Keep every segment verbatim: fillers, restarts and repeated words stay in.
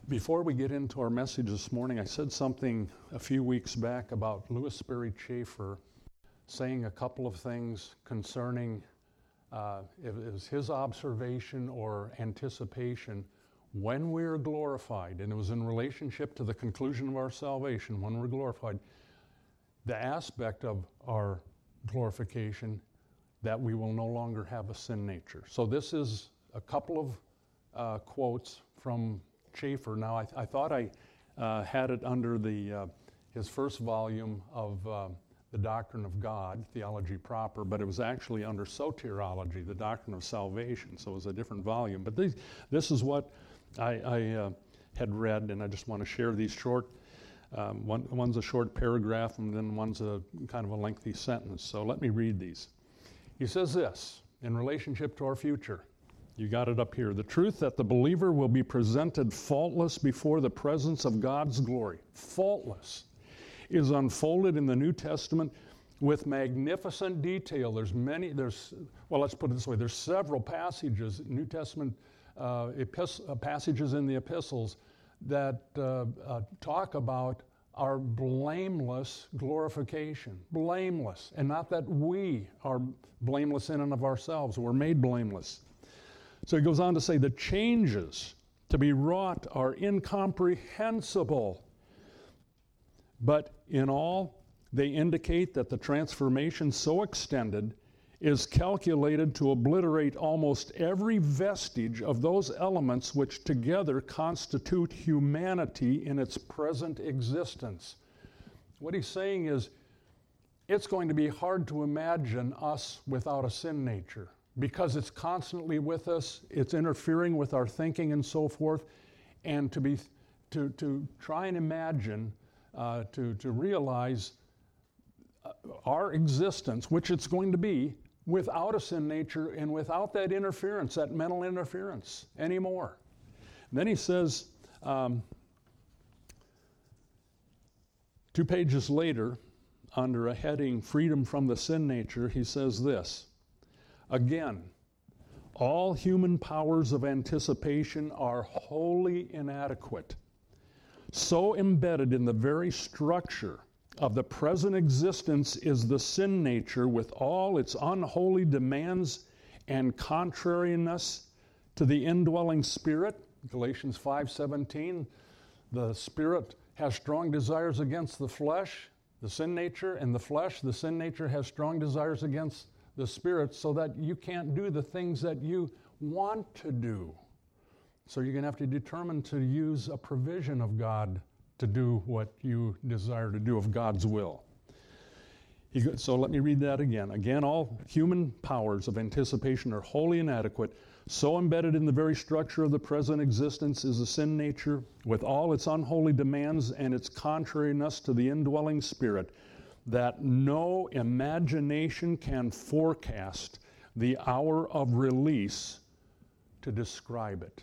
Before we get into our message this morning, I said something a few weeks back about Lewis Sperry Chafer saying a couple of things concerning uh, it was his observation or anticipation when we are glorified, and it was in relationship to the conclusion of our salvation, when we're glorified, the aspect of our glorification that we will no longer have a sin nature. So this is a couple of uh, quotes from Chafer. Now, I, th- I thought I uh, had it under the uh, his first volume of uh, the Doctrine of God, Theology Proper, but it was actually under Soteriology, the Doctrine of Salvation, so it was a different volume. But these, this is what I, I uh, had read, and I just want to share these short, um, one, one's a short paragraph, and then one's a kind of a lengthy sentence. So let me read these. He says this, in relationship to our future. You got it up here. The truth that the believer will be presented faultless before the presence of God's glory, faultless, is unfolded in the New Testament with magnificent detail. There's many, there's, well, let's put it this way. There's several passages, New Testament uh, epis- uh, passages in the epistles that uh, uh, talk about our blameless glorification. Blameless. And not that we are blameless in and of ourselves. We're made blameless. So he goes on to say, the changes to be wrought are incomprehensible. But in all, they indicate that the transformation so extended is calculated to obliterate almost every vestige of those elements which together constitute humanity in its present existence. What he's saying is, it's going to be hard to imagine us without a sin nature, because it's constantly with us, it's interfering with our thinking and so forth, and to be to to try and imagine, uh, to to realize uh, our existence, which it's going to be, without a sin nature and without that interference, that mental interference anymore. And then he says, um, two pages later, under a heading, Freedom from the Sin Nature, he says this, again, all human powers of anticipation are wholly inadequate. So embedded in the very structure of the present existence is the sin nature with all its unholy demands and contrariness to the indwelling spirit. Galatians five seventeen, the spirit has strong desires against the flesh, the sin nature, and the flesh, the sin nature has strong desires against the spirit, so that you can't do the things that you want to do. So you're going to have to determine to use a provision of God to do what you desire to do of God's will. He, so let me read that again. Again, all human powers of anticipation are wholly inadequate. So embedded in the very structure of the present existence is the sin nature, with all its unholy demands and its contrariness to the indwelling spirit, that no imagination can forecast the hour of release to describe it.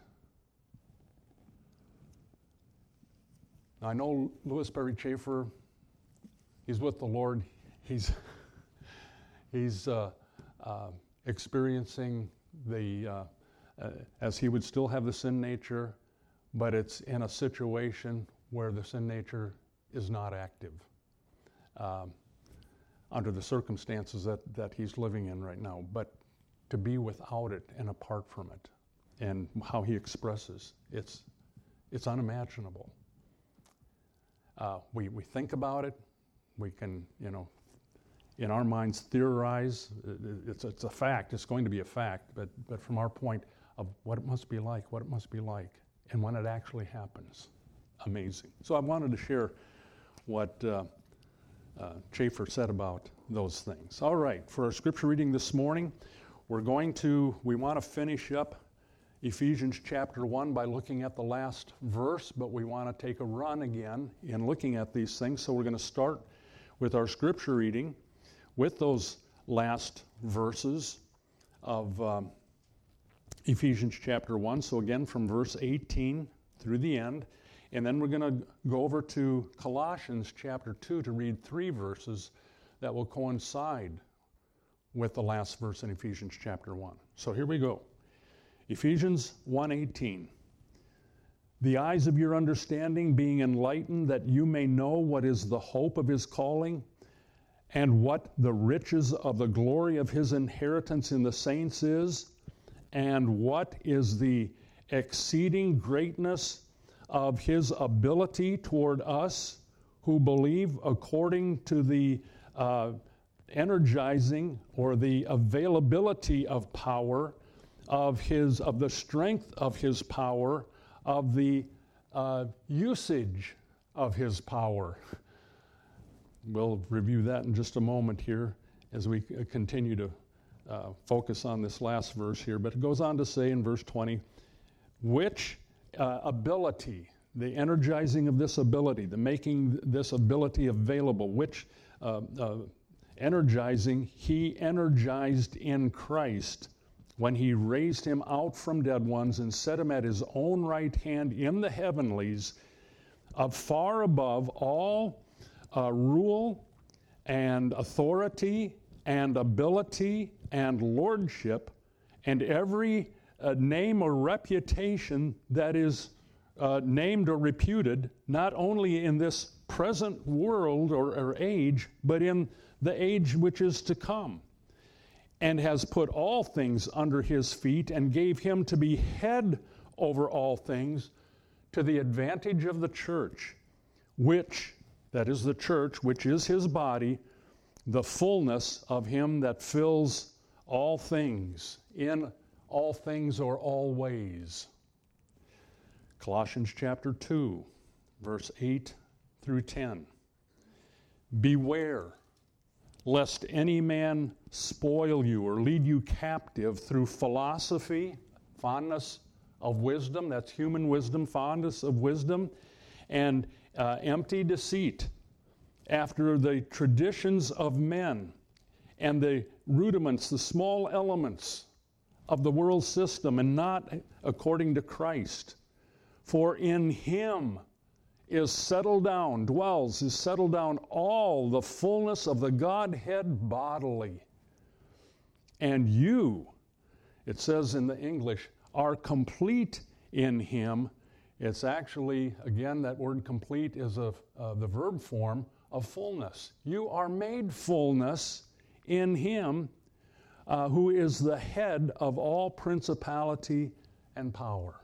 Now, I know Lewis Sperry Chafer, he's with the Lord. He's he's uh, uh, experiencing the, uh, uh, as he would still have the sin nature, but it's in a situation where the sin nature is not active. Um, under the circumstances that, that he's living in right now, but to be without it and apart from it, and how he expresses, it's it's unimaginable. Uh, we, we think about it, we can, you know, in our minds theorize, it's, it's a fact, it's going to be a fact, but, but from our point of what it must be like, what it must be like, and when it actually happens, amazing. So I wanted to share what uh, uh, Chafer said about those things. All right, for our scripture reading this morning, we're going to, we want to finish up Ephesians chapter one by looking at the last verse, but we want to take a run again in looking at these things. So we're going to start with our scripture reading with those last verses of um, Ephesians chapter one. So again, from verse eighteen through the end. And then we're going to go over to Colossians chapter two to read three verses that will coincide with the last verse in Ephesians chapter one. So here we go. Ephesians one eighteen. the eyes of your understanding being enlightened, that you may know what is the hope of his calling, and what the riches of the glory of his inheritance in the saints is, and what is the exceeding greatness of his ability toward us who believe, according to the uh, energizing or the availability of power of his of the strength of his power, of the uh, usage of his power. We'll review that in just a moment here as we continue to uh, focus on this last verse here. But it goes on to say in verse twenty, which uh, ability, the energizing of this ability, the making this ability available, which uh, uh, energizing he energized in Christ when he raised him out from dead ones and set him at his own right hand in the heavenlies, of far above all Uh, rule and authority and ability and lordship and every uh, name or reputation that is uh, named or reputed, not only in this present world or, or age, but in the age which is to come, and has put all things under his feet and gave him to be head over all things to the advantage of the church, which that is the church, which is his body, the fullness of him that fills all things, in all things or all ways. Colossians chapter two, verse eight through ten. Beware, lest any man spoil you or lead you captive through philosophy, fondness of wisdom, that's human wisdom, fondness of wisdom, and Uh, empty deceit, after the traditions of men and the rudiments, the small elements of the world system, and not according to Christ. For in him is settled down, dwells, is settled down all the fullness of the Godhead bodily. And you, it says in the English, are complete in him. It's actually, again, that word complete is a, uh, the verb form of fullness. You are made fullness in him uh, who is the head of all principality and power.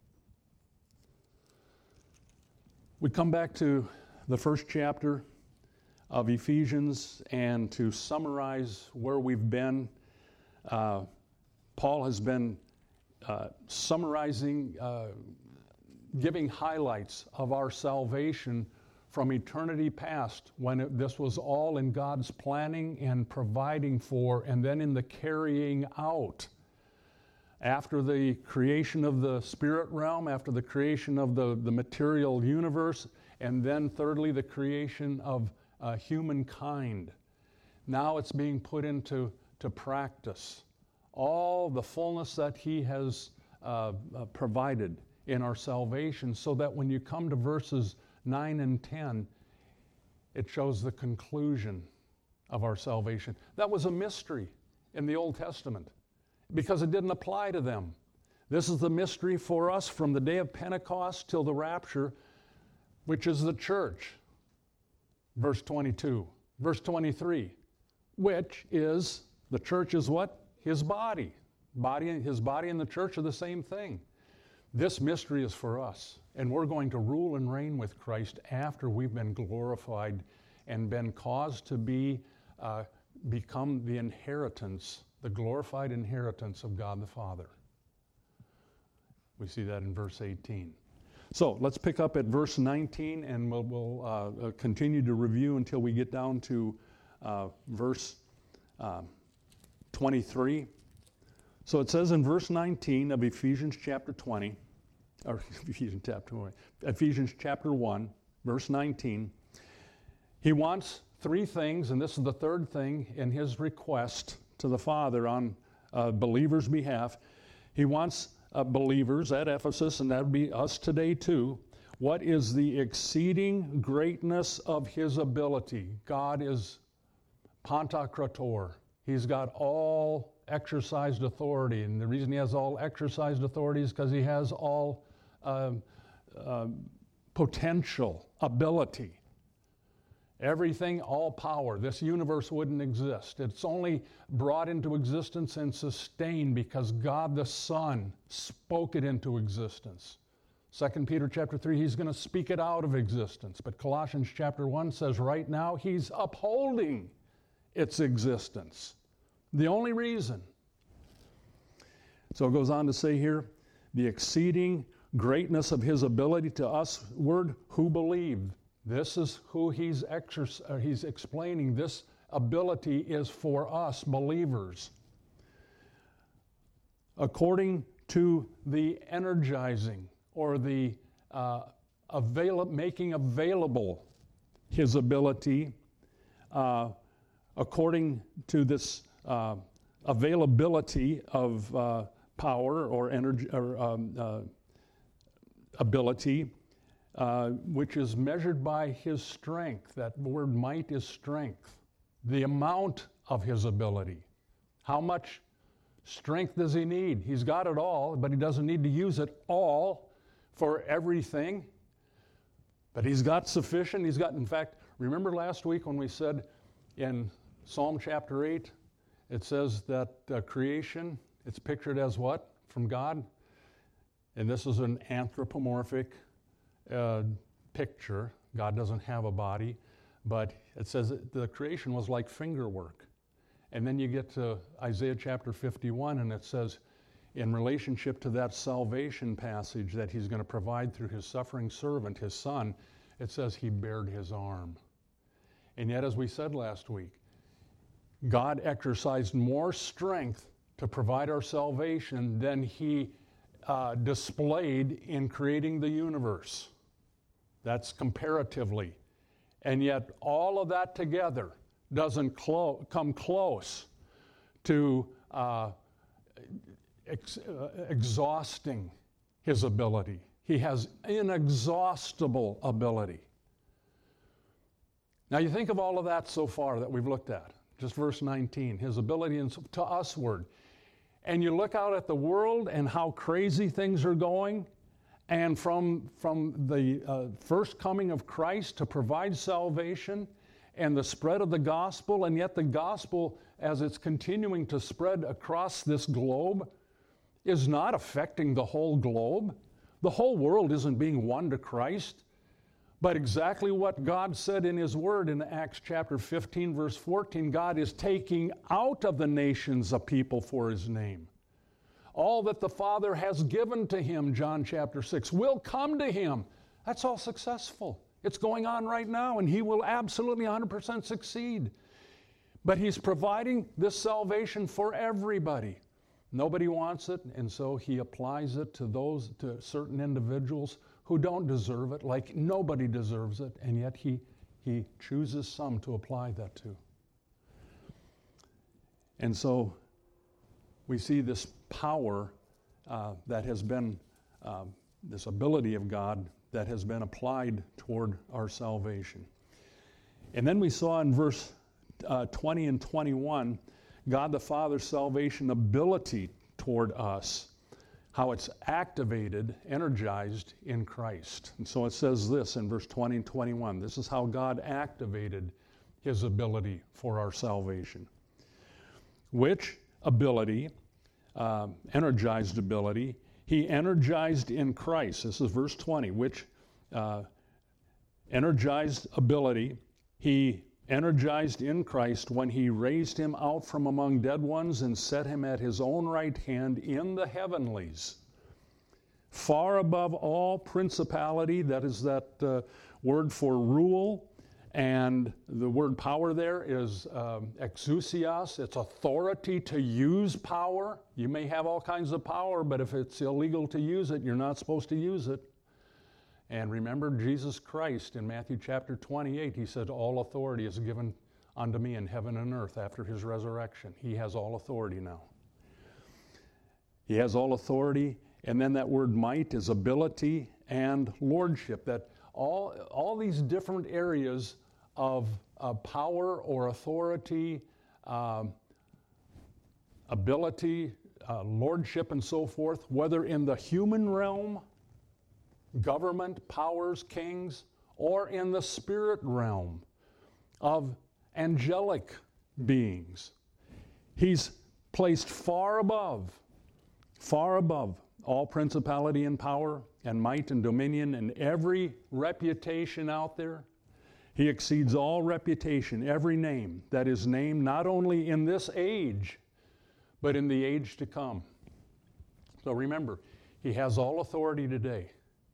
We come back to the first chapter of Ephesians, and to summarize where we've been, uh, Paul has been uh, summarizing uh, giving highlights of our salvation from eternity past, when it, this was all in God's planning and providing for, and then in the carrying out. After the creation of the spirit realm, after the creation of the, the material universe, and then thirdly, the creation of uh, humankind. Now it's being put into to practice. All the fullness that he has uh, uh, provided in our salvation, so that when you come to verses nine and ten, it shows the conclusion of our salvation. That was a mystery in the Old Testament because it didn't apply to them. This is the mystery for us from the day of Pentecost till the rapture, which is the church. Verse twenty-two. Verse twenty-three, which is, the church is what? His body. Body, his body and the church are the same thing. This mystery is for us, and we're going to rule and reign with Christ after we've been glorified and been caused to be uh, become the inheritance, the glorified inheritance of God the Father. We see that in verse eighteen. So let's pick up at verse nineteen, and we'll, we'll uh, continue to review until we get down to uh, verse uh, twenty-three. So it says in verse nineteen of Ephesians chapter twenty, or Ephesians chapter twenty, Ephesians chapter one, verse nineteen, he wants three things, and this is the third thing in his request to the Father on uh, believers' behalf. He wants uh, believers at Ephesus, and that would be us today too. What is the exceeding greatness of his ability? God is Pantocrator. He's got all exercised authority, and the reason he has all exercised authority is because he has all uh, uh, potential, ability. Everything, all power. This universe wouldn't exist. It's only brought into existence and sustained because God the Son spoke it into existence. Second Peter chapter three, he's going to speak it out of existence. But Colossians chapter one says right now he's upholding its existence. The only reason. So it goes on to say here, the exceeding greatness of his ability to us, word, who believed. This is who he's, exerc- uh, he's explaining. This ability is for us believers. According to the energizing or the uh, avail- making available his ability, uh, according to this uh, availability of uh, power or energy or um, uh, ability, uh, which is measured by his strength. That word might is strength. The amount of his ability. How much strength does he need? He's got it all, but he doesn't need to use it all for everything. But he's got sufficient. He's got, in fact, remember last week when we said in Psalm chapter eight, it says that uh, creation, it's pictured as what from God? And this is an anthropomorphic uh, picture. God doesn't have a body, but it says that the creation was like finger work. And then you get to Isaiah chapter fifty-one, and it says, in relationship to that salvation passage that he's going to provide through his suffering servant, his son, it says he bared his arm. And yet, as we said last week, God exercised more strength to provide our salvation than he uh, displayed in creating the universe. That's comparatively. And yet, all of that together doesn't clo- come close to uh, ex- uh, exhausting his ability. He has inexhaustible ability. Now you think of all of that so far that we've looked at, just verse nineteen, his ability to usward. And you look out at the world and how crazy things are going, and from, from the uh, first coming of Christ to provide salvation and the spread of the gospel, and yet the gospel, as it's continuing to spread across this globe, is not affecting the whole globe. The whole world isn't being won to Christ, but exactly what God said in his word in Acts chapter fifteen, verse fourteen, God is taking out of the nations a people for his name. All that the Father has given to him, John chapter six, will come to him. That's all successful. It's going on right now, and he will absolutely one hundred percent succeed. But he's providing this salvation for everybody. Nobody wants it, and so he applies it to those, to certain individuals who don't deserve it, like nobody deserves it, and yet he, he chooses some to apply that to. And so we see this power uh, that has been, uh, this ability of God that has been applied toward our salvation. And then we saw in verse uh, twenty and twenty-one, God the Father's salvation ability toward us, how it's activated, energized in Christ. And so it says this in verse twenty and twenty-one. This is how God activated his ability for our salvation. Which ability, uh, energized ability, he energized in Christ. This is verse twenty. Which uh, energized ability he energized in Christ when he raised him out from among dead ones and set him at his own right hand in the heavenlies, far above all principality. That is that uh, word for rule, and the word power there is um, exousios. It's authority to use power. You may have all kinds of power, but if it's illegal to use it, you're not supposed to use it. And remember Jesus Christ in Matthew chapter twenty-eight, he said, all authority is given unto me in heaven and earth after his resurrection. He has all authority now. He has all authority, and then that word might is ability and lordship, that all, all these different areas of uh, power or authority, uh, ability, uh, lordship and so forth, whether in the human realm government, powers, kings, or in the spirit realm of angelic beings. He's placed far above, far above all principality and power and might and dominion and every reputation out there. He exceeds all reputation, every name that is named not only in this age, but in the age to come. So remember, he has all authority today.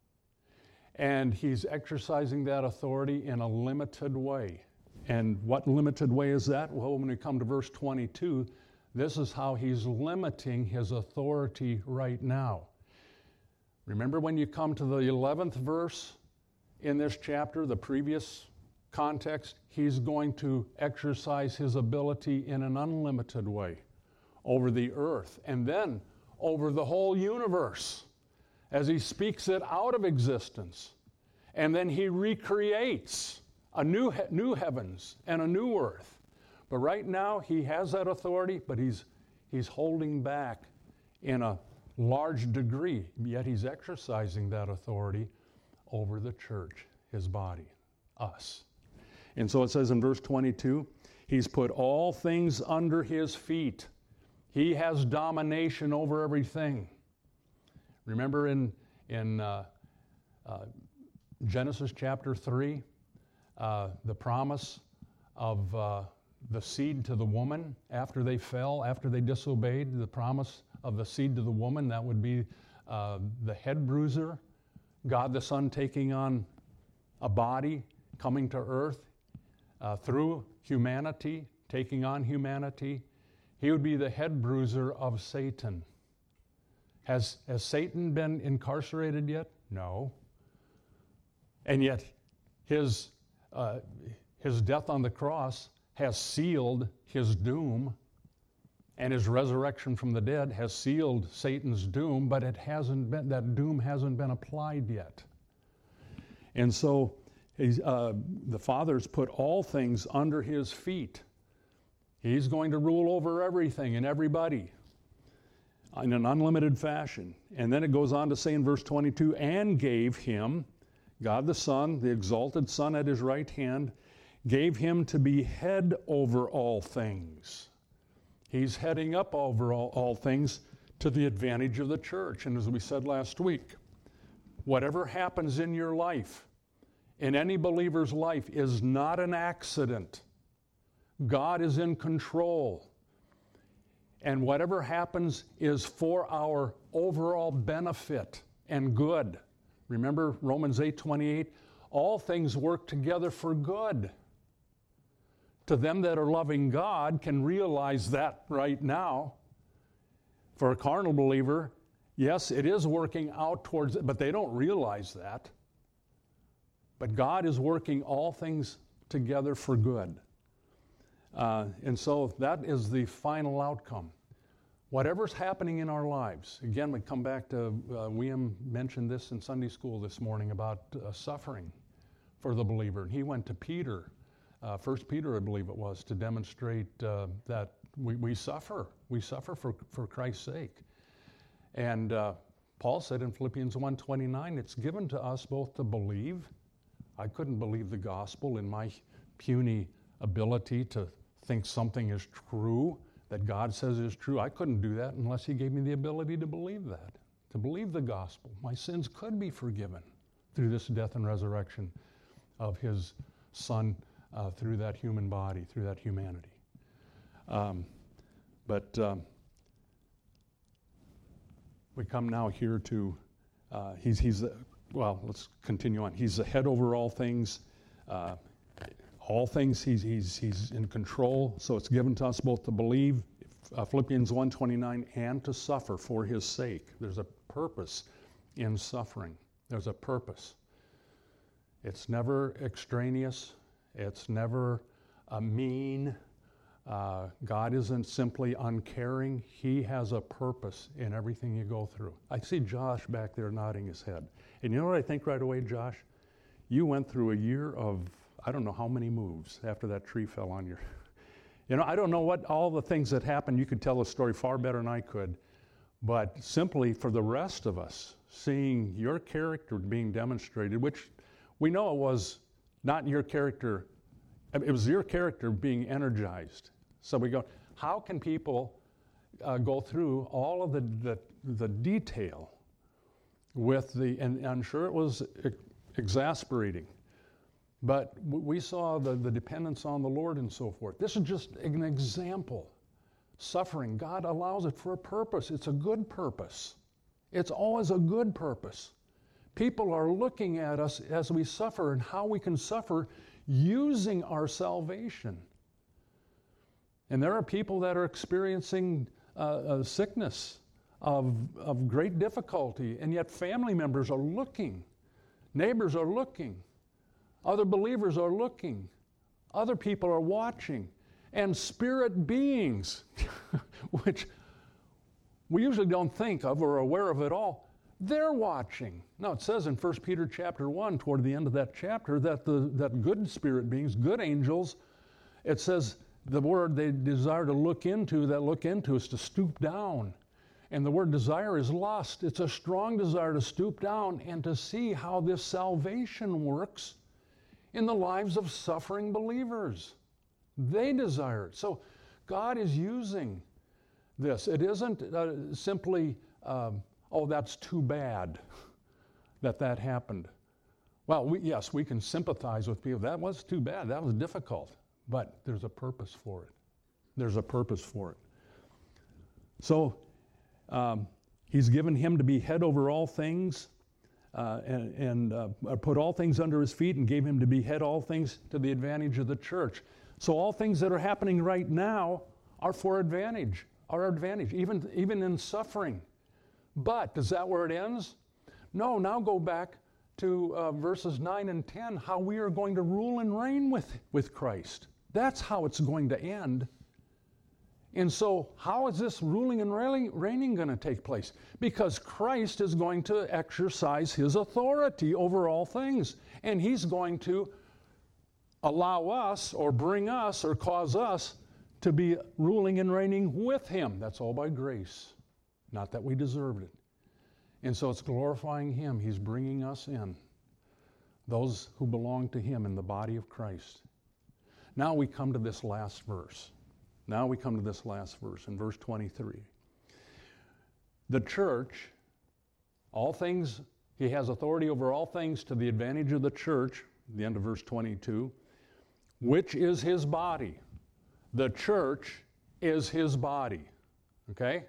And he's exercising that authority in a limited way. And what limited way is that? Well, when we come to verse twenty-two, this is how he's limiting his authority right now. Remember when you come to the eleventh verse in this chapter, the previous context, he's going to exercise his ability in an unlimited way over the earth and then over the whole universe as he speaks it out of existence. And then he recreates a new, he- new heavens and a new earth. But right now he has that authority, but he's, he's holding back in a large degree, yet he's exercising that authority over the church, his body, us. And so it says in verse twenty-two, he's put all things under his feet. He has domination over everything. Remember in, in uh, uh, Genesis chapter three, uh, the promise of uh, the seed to the woman after they fell, after they disobeyed, the promise of the seed to the woman, that would be uh, the head bruiser, God the Son taking on a body, coming to earth uh, through humanity, taking on humanity. He would be the head bruiser of Satan. Has, has Satan been incarcerated yet? No. And yet his, uh, his death on the cross has sealed his doom, and his resurrection from the dead has sealed Satan's doom, but it hasn't been, that doom hasn't been applied yet. And so he's, uh, the Father's put all things under his feet. He's going to rule over everything and everybody in an unlimited fashion. And then it goes on to say in verse twenty-two, and gave him, God the Son, the exalted Son at his right hand, gave him to be head over all things. He's heading up over all, all things to the advantage of the church. And as we said last week, whatever happens in your life, in any believer's life, is not an accident. God is in control. And whatever happens is for our overall benefit and good. Remember Romans eight twenty-eight, all things work together for good. To them that are loving God can realize that right now. For a carnal believer, yes, it is working out towards it, but they don't realize that. But God is working all things together for good. Uh, and so that is the final outcome. Whatever's happening in our lives, again, we come back to, uh, William mentioned this in Sunday school this morning about uh, suffering for the believer. And he went to Peter, uh, First Peter, I believe it was, to demonstrate uh, that we, we suffer. We suffer for, for Christ's sake. And uh, Paul said in Philippians one twenty-nine, it's given to us both to believe. I couldn't believe the gospel in my puny ability to think something is true, that God says is true. I couldn't do that unless he gave me the ability to believe that, to believe the gospel. My sins could be forgiven through this death and resurrection of his Son uh, through that human body, through that humanity. Um, but um, we come now here to, uh, he's, he's the, well, let's continue on. He's the head over all things. Uh, all things, he's, he's, he's in control. So it's given to us both to believe, uh, Philippians one twenty-nine, and to suffer for his sake. There's a purpose in suffering. There's a purpose. It's never extraneous. It's never uh, mean. Uh, God isn't simply uncaring. He has a purpose in everything you go through. I see Josh back there nodding his head. And you know what I think right away, Josh? You went through a year of, I don't know how many moves after that tree fell on your... You know, I don't know what all the things that happened. You could tell the story far better than I could. but simply for the rest of us, seeing your character being demonstrated, which we know it was not your character, it was your character being energized. So we go, how can people uh, go through all of the, the, the detail with the, and I'm sure it was ex- exasperating, but we saw the, the dependence on the Lord and so forth. This is just an example. Suffering, God allows it for a purpose. It's a good purpose. It's always a good purpose. People are looking at us as we suffer and how we can suffer using our salvation. And there are people that are experiencing uh, a sickness of, of great difficulty, and yet family members are looking. Neighbors are looking. Other believers are looking. Other people are watching. And spirit beings, which we usually don't think of or are aware of at all, they're watching. Now it says in First Peter chapter one, toward the end of that chapter, that the that good spirit beings, good angels, it says the word they desire to look into, that look into is to stoop down. And the word desire is lust. It's a strong desire to stoop down and to see how this salvation works in the lives of suffering believers. They desire it. So God is using this. It isn't uh, simply, um, oh, that's too bad that that happened. Well, we, yes, we can sympathize with people. That was too bad. That was difficult. But there's a purpose for it. There's a purpose for it. So um, he's given him to be head over all things uh, and, and uh, put all things under his feet and gave him to be head all things to the advantage of the church. So all things that are happening right now are for advantage, are advantage, even, even in suffering. But is that where it ends? No, now go back to uh, verses nine and ten, how we are going to rule and reign with, with Christ. That's how it's going to end. And so how is this ruling and reigning, reigning going to take place? Because Christ is going to exercise his authority over all things. And he's going to allow us or bring us or cause us to be ruling and reigning with him. That's all by grace, not that we deserved it. And so it's glorifying him. He's bringing us in, those who belong to him in the body of Christ. Now we come to this last verse. Now we come to this last verse in verse twenty-three. The church, all things, he has authority over all things to the advantage of the church, the end of verse twenty-two, which is his body. The church is his body. Okay?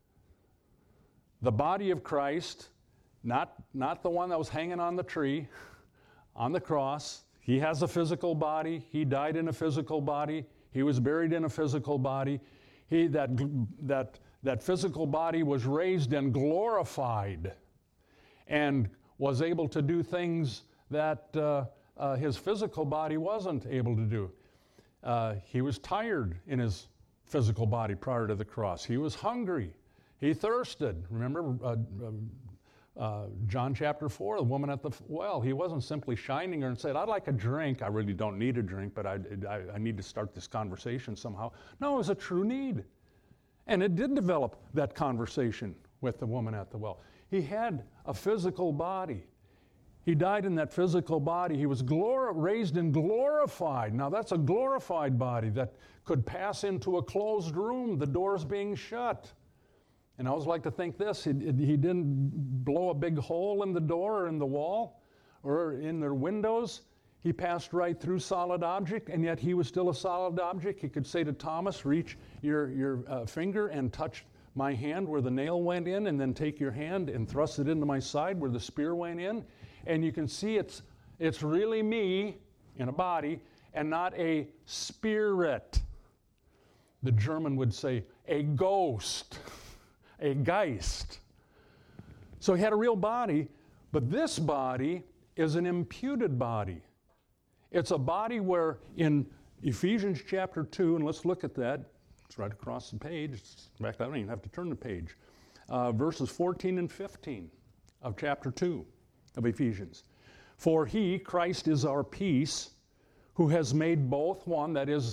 The body of Christ, not, not the one that was hanging on the tree, on the cross. He has a physical body. He died in a physical body. He was buried in a physical body. He, that, that, that physical body was raised and glorified and was able to do things that uh, uh, his physical body wasn't able to do. Uh, he was tired in his physical body prior to the cross. He was hungry. He thirsted. Remember uh, uh, John chapter four, the woman at the well. He wasn't simply shining her and said, I'd like a drink. I really don't need a drink, but I, I, I need to start this conversation somehow. No, it was a true need. And it did develop that conversation with the woman at the well. He had a physical body. He died in that physical body. He was glor- raised and glorified. Now that's a glorified body that could pass into a closed room, the doors being shut. And I always like to think this, he, he didn't blow a big hole in the door or in the wall or in their windows. He passed right through solid object, and yet he was still a solid object. He could say to Thomas, reach your, your uh, finger and touch my hand where the nail went in, and then take your hand and thrust it into my side where the spear went in. And you can see it's, it's really me in a body and not a spirit. The German would say a ghost. A Geist. So he had a real body, but this body is an imputed body. It's a body where in Ephesians chapter two, and let's look at that. It's right across the page. In fact, I don't even have to turn the page. Uh, verses fourteen and fifteen of chapter two of Ephesians. For he, Christ, is our peace, who has made both one, that is,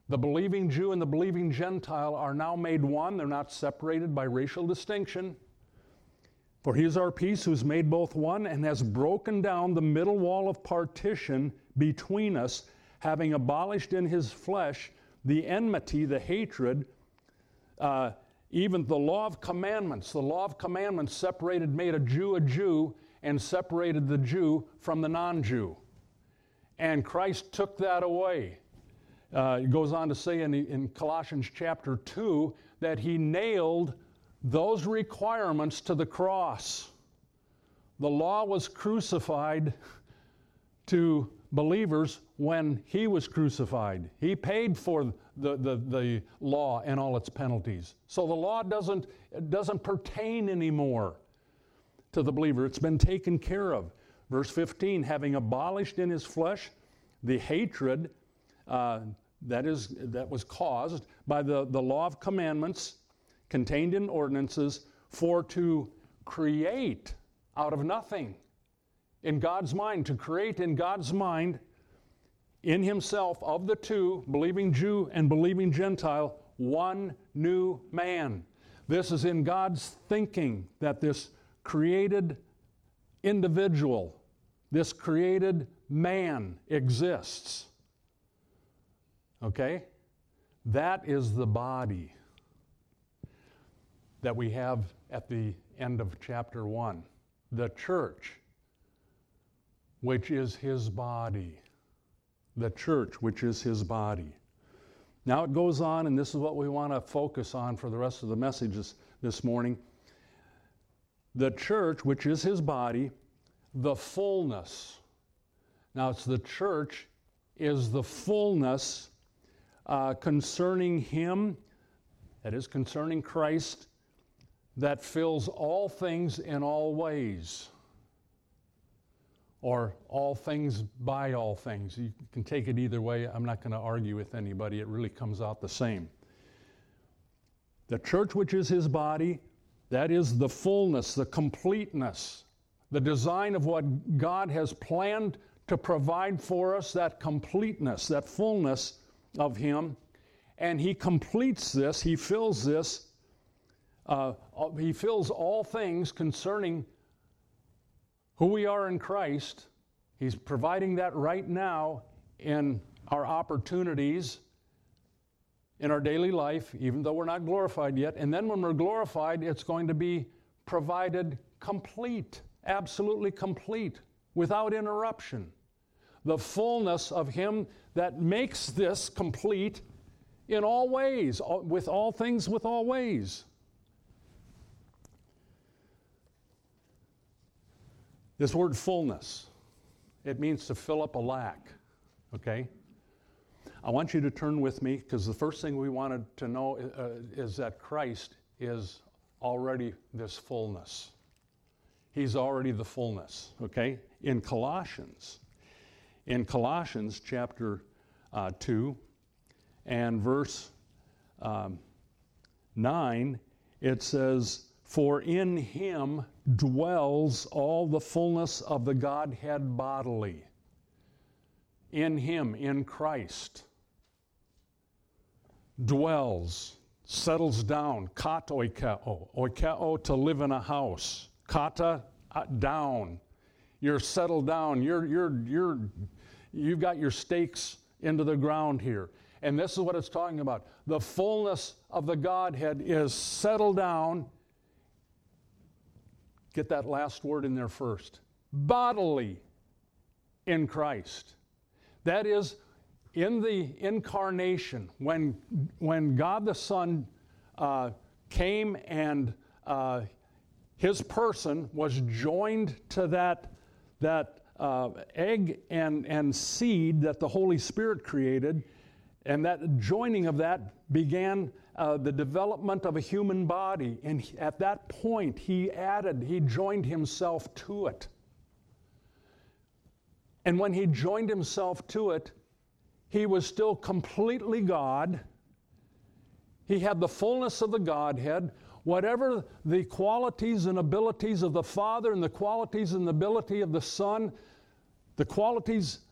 The believing Jew and the believing Gentile are now made one. They're not separated by racial distinction. For he is our peace, who's made both one and has broken down the middle wall of partition between us, having abolished in his flesh the enmity, the hatred, uh, even the law of commandments. The law of commandments separated, made a Jew a Jew, and separated the Jew from the non-Jew. And Christ took that away. Uh, it goes on to say in, in Colossians chapter two that he nailed those requirements to the cross. The law was crucified to believers when he was crucified. He paid for the, the, the law and all its penalties. So the law doesn't, doesn't pertain anymore to the believer. It's been taken care of. Verse fifteen, having abolished in his flesh the hatred uh, that is that was caused by the, the law of commandments contained in ordinances, for to create out of nothing in God's mind, to create in God's mind in himself of the two, believing Jew and believing Gentile, one new man. This is in God's thinking that this created individual, this created man exists. Okay? That is the body that we have at the end of chapter one. The church, which is his body. The church, which is his body. Now it goes on, and this is what we want to focus on for the rest of the messages this morning. The church, which is his body, the fullness. Now it's the church is the fullness uh, concerning him, that is concerning Christ, that fills all things in all ways. Or all things by all things. You can take it either way. I'm not going to argue with anybody. It really comes out the same. The church, which is his body, that is the fullness, the completeness, the design of what God has planned to provide for us, that completeness, that fullness of him. And he completes this, he fills this, uh, he fills all things concerning who we are in Christ. He's providing that right now in our opportunities, in our daily life, even though we're not glorified yet. And then when we're glorified, it's going to be provided complete, absolutely complete, without interruption. The fullness of him that makes this complete in all ways, with all things, with all ways. This word fullness, it means to fill up a lack, okay? I want you to turn with me, because the first thing we wanted to know uh, is that Christ is already this fullness. He's already the fullness, okay? In Colossians, in Colossians chapter uh, two and verse um, nine, it says, for in him dwells all the fullness of the Godhead bodily. In him, in Christ, dwells, settles down, kat oikeo, oikeo to live in a house, kata uh, down. You're settled down. You're you're you're you've got your stakes into the ground here. And this is what it's talking about. The fullness of the Godhead is settled down. Get that last word in there first. Bodily in Christ. That is, in the incarnation, when, when God the Son uh, came and uh, his person was joined to that, that uh, egg and, and seed that the Holy Spirit created, and that joining of that began uh, the development of a human body. And he, at that point, he added, he joined himself to it. And when he joined himself to it, he was still completely God. He had the fullness of the Godhead. Whatever the qualities and abilities of the Father and the qualities and ability of the Son, the qualities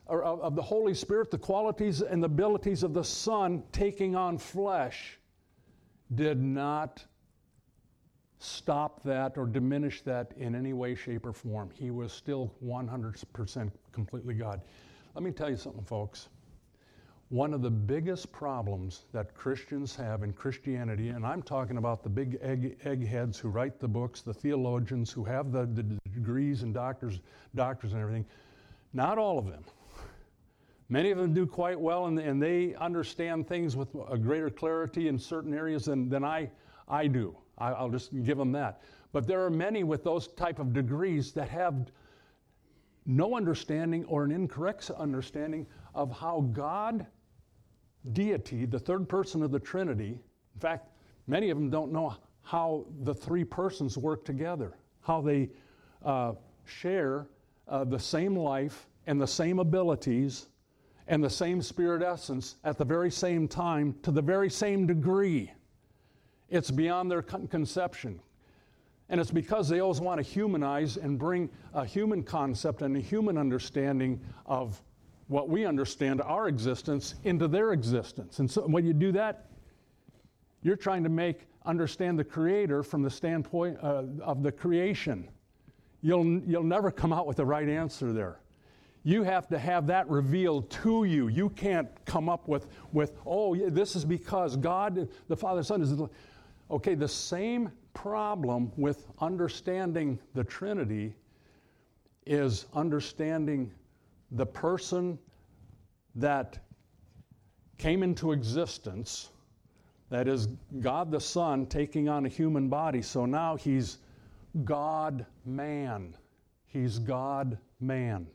or of, of the Holy Spirit, the qualities and the abilities of the Son taking on flesh did not stop that or diminish that in any way, shape, or form. He was still one hundred percent completely God. Let me tell you something, folks. One of the biggest problems that Christians have in Christianity, and I'm talking about the big egg, eggheads who write the books, the theologians who have the, the degrees and doctors, doctors and everything, not all of them. Many of them do quite well, and, and they understand things with a greater clarity in certain areas than, than I, I do. I, I'll just give them that. But there are many with those type of degrees that have no understanding or an incorrect understanding of how God, deity, the third person of the Trinity, in fact, many of them don't know how the three persons work together, how they uh, share uh, the same life and the same abilities and the same spirit essence at the very same time to the very same degree. It's beyond their con- conception. And it's because they always want to humanize and bring a human concept and a human understanding of what we understand our existence into their existence. And so when you do that, you're trying to make, understand the Creator from the standpoint uh, of the creation. You'll, you'll never come out with the right answer there. You have to have that revealed to you. You can't come up with, with oh, yeah, this is because God, the Father, Son is... Okay, the same problem with understanding the Trinity is understanding the person that came into existence, that is God the Son taking on a human body. So now he's God-man. He's God-man.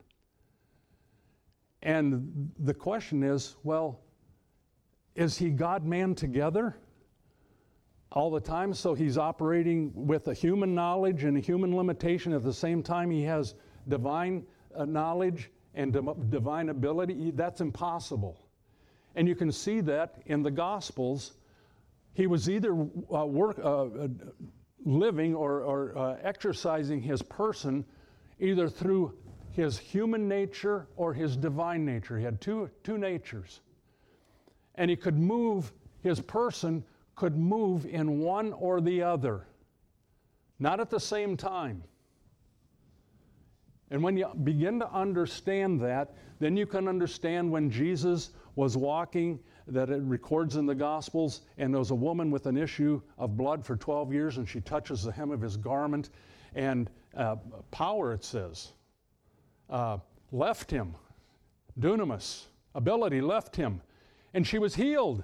And the question is, well, is he God-man together all the time? So he's operating with a human knowledge and a human limitation. At the same time, he has divine uh, knowledge and di- divine ability. That's impossible. And you can see that in the Gospels. He was either uh, work, uh, uh, living or, or uh, exercising his person either through his human nature or his divine nature. He had two, two natures. And he could move, his person could move in one or the other, not at the same time. And when you begin to understand that, then you can understand when Jesus was walking, that it records in the Gospels, and there was a woman with an issue of blood for twelve years, and she touches the hem of his garment, and uh, power, it says, uh, left him. Dunamis, ability left him, and she was healed.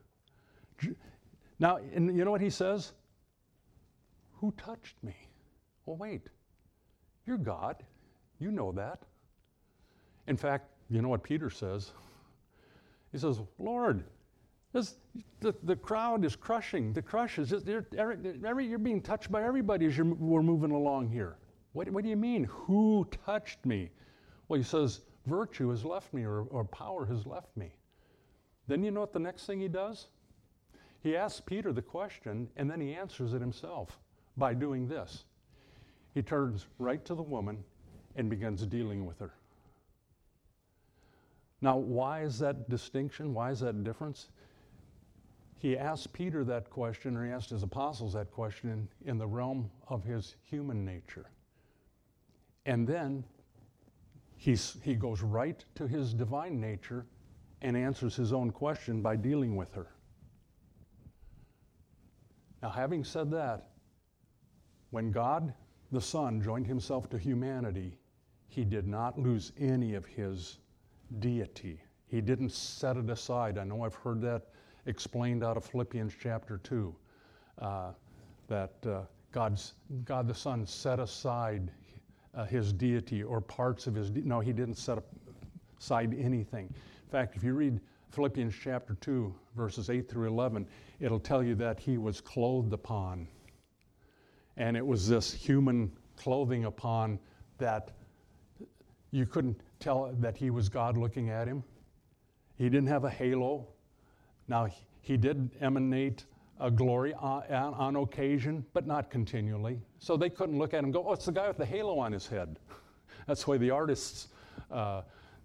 Now, and you know what he says? Who touched me? Well, wait. You're God. You know that. In fact, you know what Peter says? He says, Lord, this, the, the crowd is crushing. The crush is just, you're, every, you're being touched by everybody as you're, we're moving along here. What, what do you mean, who touched me? Well, he says, virtue has left me, or, or power has left me. Then you know what the next thing he does? He asks Peter the question, and then he answers it himself by doing this. He turns right to the woman and begins dealing with her. Now, why is that distinction? Why is that difference? He asked Peter that question, or he asked his apostles that question in, in the realm of his human nature. And then he's, he goes right to his divine nature and answers his own question by dealing with her. Now, having said that, when God the Son joined himself to humanity, he did not lose any of his deity. He didn't set it aside. I know I've heard that explained out of Philippians chapter two, uh, that uh, God's, God the Son set aside uh, his deity or parts of his deity. No, he didn't set aside anything. In fact, if you read Philippians chapter two, verses eight through eleven, it'll tell you that he was clothed upon. And it was this human clothing upon that you couldn't tell that he was God looking at him. He didn't have a halo. Now, he did emanate a glory on, on occasion, but not continually. So they couldn't look at him and go, oh, it's the guy with the halo on his head. That's the way the artists uh,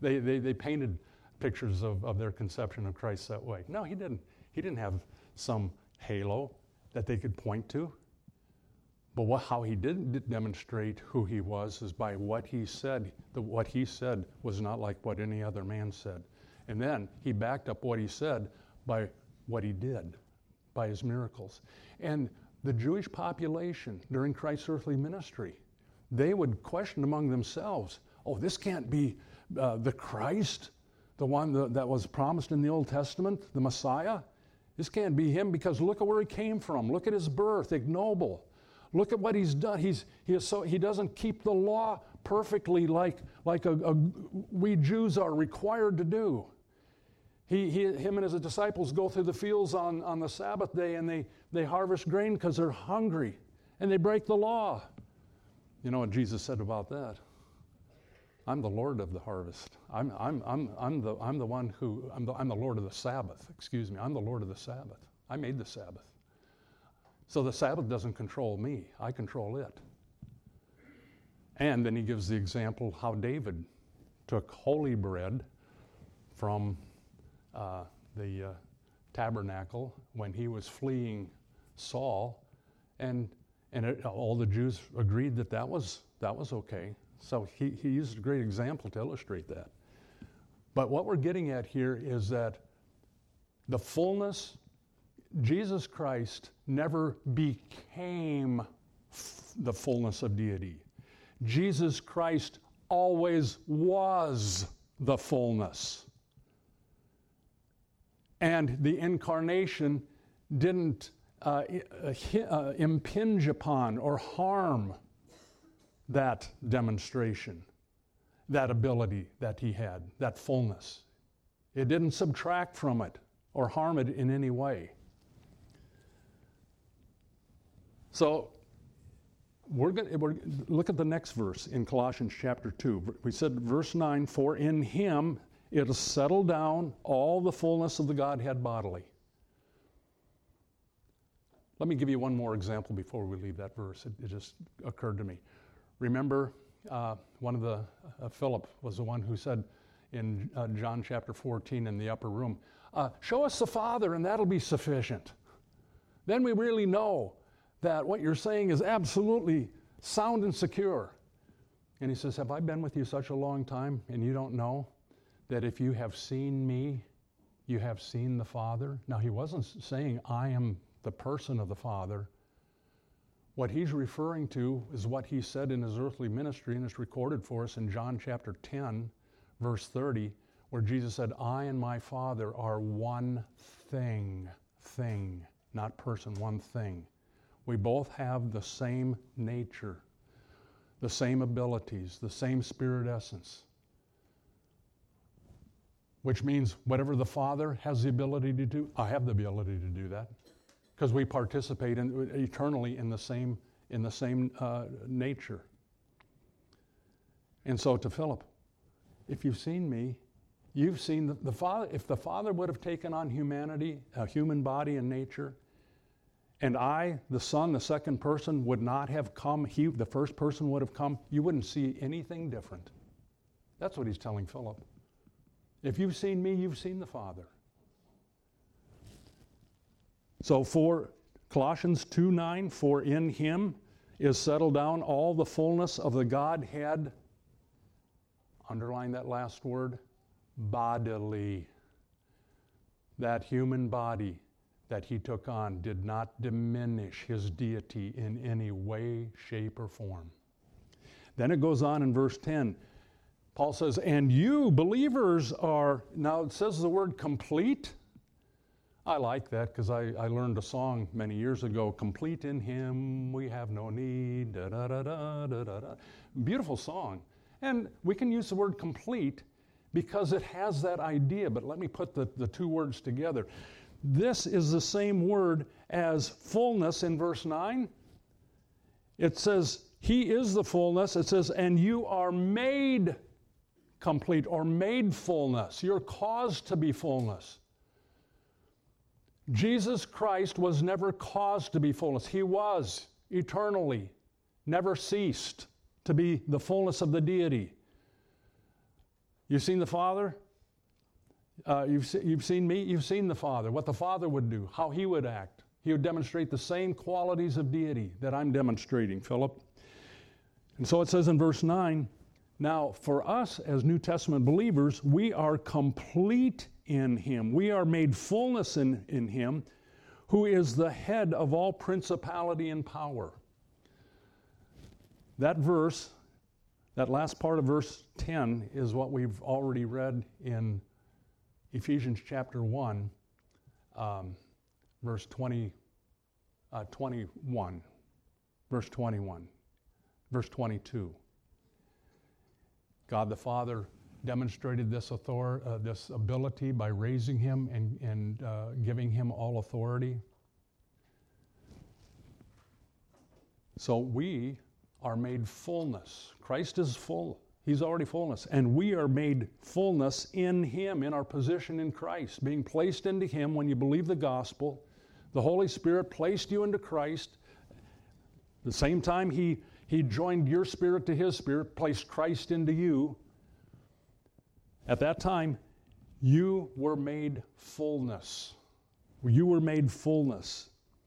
They, they, they painted pictures of, of their conception of Christ that way. No, he didn't. He didn't have some halo that they could point to. But what, how he did demonstrate who he was is by what he said. The, what he said was not like what any other man said. And then he backed up what he said by what he did, by his miracles. And the Jewish population during Christ's earthly ministry, they would question among themselves, oh, this can't be uh, the Christ, the one that, that was promised in the Old Testament, the Messiah. This can't be him because look at where he came from. Look at his birth, ignoble. Look at what he's done. He's, he, is so, he doesn't keep the law perfectly like, like a, a, we Jews are required to do. He, he, him and his disciples go through the fields on, on the Sabbath day and they, they harvest grain because they're hungry and they break the law. You know what Jesus said about that? I'm the Lord of the harvest. I'm, I'm, I'm, I'm, the, I'm the one who, I'm the, I'm the Lord of the Sabbath. Excuse me, I'm the Lord of the Sabbath. I made the Sabbath. So the Sabbath doesn't control me. I control it. And then he gives the example how David took holy bread from uh, the uh, tabernacle when he was fleeing Saul, and and it, all the Jews agreed that that was that was okay. So he, he used a great example to illustrate that. But what we're getting at here is that the fullness, Jesus Christ never became f- the fullness of deity. Jesus Christ always was the fullness. And the incarnation didn't uh, uh, impinge upon or harm that demonstration, that ability that he had, that fullness. It didn't subtract from it or harm it in any way. So we're going to look at the next verse in Colossians chapter two. We said verse nine, for in him it has settled down all the fullness of the Godhead bodily. Let me give you one more example before we leave that verse. It, it just occurred to me. Remember, uh, one of the, uh, Philip was the one who said in uh, John chapter fourteen in the upper room, uh, show us the Father and that'll be sufficient. Then we really know that what you're saying is absolutely sound and secure. And he says, have I been with you such a long time and you don't know that if you have seen me, you have seen the Father? Now, he wasn't saying I am the person of the Father. What he's referring to is what he said in his earthly ministry, and it's recorded for us in John chapter ten, verse thirty, where Jesus said, I and my Father are one thing, thing, not person, one thing. We both have the same nature, the same abilities, the same spirit essence. Which means whatever the Father has the ability to do, I have the ability to do that. Because we participate in, eternally in the same, in the same uh, nature. And so to Philip, if you've seen me, you've seen the, the Father. If the Father would have taken on humanity, a human body and nature, and I, the Son, the second person, would not have come, he, the first person would have come, you wouldn't see anything different. That's what he's telling Philip. If you've seen me, you've seen the Father. So for Colossians two nine, for in him is settled down all the fullness of the Godhead. Underline that last word, bodily. That human body that he took on did not diminish his deity in any way, shape, or form. Then it goes on in verse ten. Paul says, and you believers are, now it says the word complete. I like that because I, I learned a song many years ago, complete in him we have no need, da da da da da da da. Beautiful song. And we can use the word complete because it has that idea, but let me put the, the two words together. This is the same word as fullness in verse nine. It says, he is the fullness. It says, and you are made complete or made fullness. You're caused to be fullness. Jesus Christ was never caused to be fullness. He was eternally, never ceased to be the fullness of the deity. You've seen the Father? Uh, you've, se- you've seen me? You've seen the Father, what the Father would do, how he would act. He would demonstrate the same qualities of deity that I'm demonstrating, Philip. And so it says in verse nine, now for us as New Testament believers, we are complete in him. We are made fullness in, in him, who is the head of all principality and power. That verse, that last part of verse ten, is what we've already read in Ephesians chapter one, um, verse twenty, uh, twenty-one, verse twenty-one, verse twenty-two. God the Father demonstrated this author, uh, this ability by raising him and, and uh, giving him all authority. So we are made fullness. Christ is full. He's already fullness. And we are made fullness in him, in our position in Christ, being placed into him when you believe the gospel. The Holy Spirit placed you into Christ. The same time he, he joined your spirit to his spirit, placed Christ into you. At that time, you were made fullness. You were made fullness.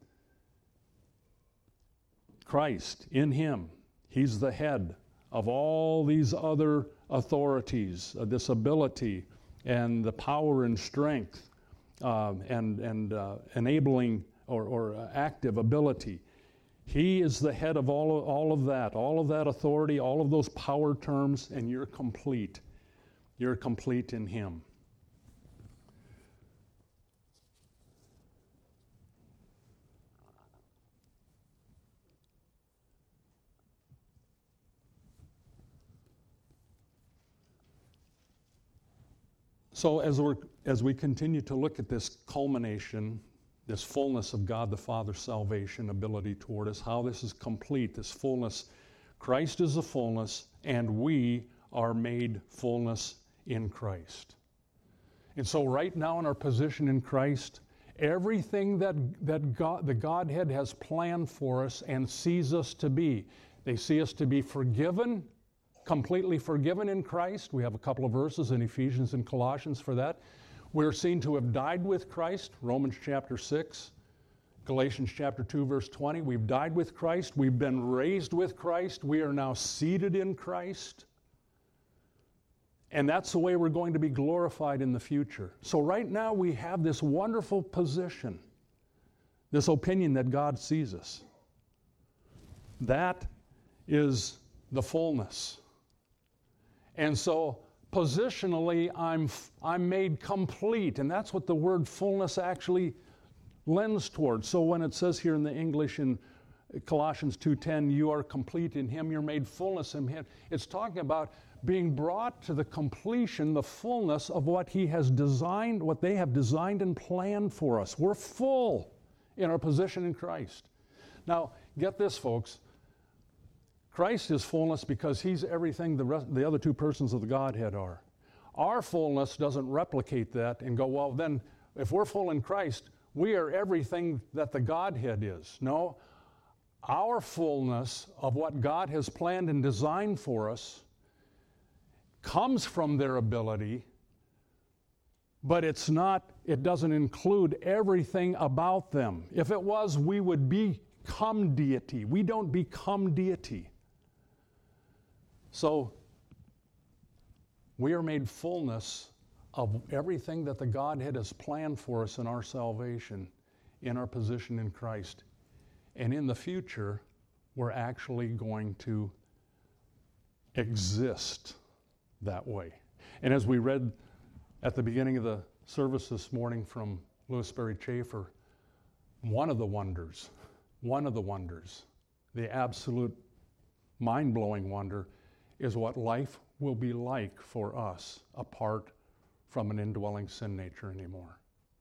Christ, in him, he's the head of all these other authorities, uh, this ability and the power and strength uh, and, and uh, enabling or, or uh, active ability. He is the head of all of, all of that, all of that authority, all of those power terms, and you're complete. You're complete in him. So as we're as we continue to look at this culmination, this fullness of God the Father's salvation ability toward us, how this is complete, this fullness, Christ is the fullness, and we are made fullness in Christ. And so right now in our position in Christ, everything that, that God, the Godhead has planned for us and sees us to be, they see us to be forgiven, completely forgiven in Christ. We have a couple of verses in Ephesians and Colossians for that. We're seen to have died with Christ, Romans chapter six, Galatians chapter two, verse twenty. We've died with Christ. We've been raised with Christ. We are now seated in Christ. And that's the way we're going to be glorified in the future. So right now we have this wonderful position, this opinion that God sees us. That is the fullness. And so positionally, I'm, I'm made complete, and that's what the word fullness actually lends towards. So when it says here in the English in Colossians two ten, you are complete in him, you're made fullness in him, it's talking about being brought to the completion, the fullness of what he has designed, what they have designed and planned for us. We're full in our position in Christ. Now, get this, folks. Christ is fullness because he's everything the, rest, the other two persons of the Godhead are. Our fullness doesn't replicate that and go, well, then, if we're full in Christ, we are everything that the Godhead is. No, our fullness of what God has planned and designed for us comes from their ability, but it's not, it doesn't include everything about them. If it was, we would become deity. We don't become deity. So, we are made fullness of everything that the Godhead has planned for us in our salvation, in our position in Christ. And in the future, we're actually going to exist that way. And as we read at the beginning of the service this morning from Lewis Sperry Chafer, one of the wonders, one of the wonders, the absolute mind-blowing wonder is what life will be like for us apart from an indwelling sin nature anymore.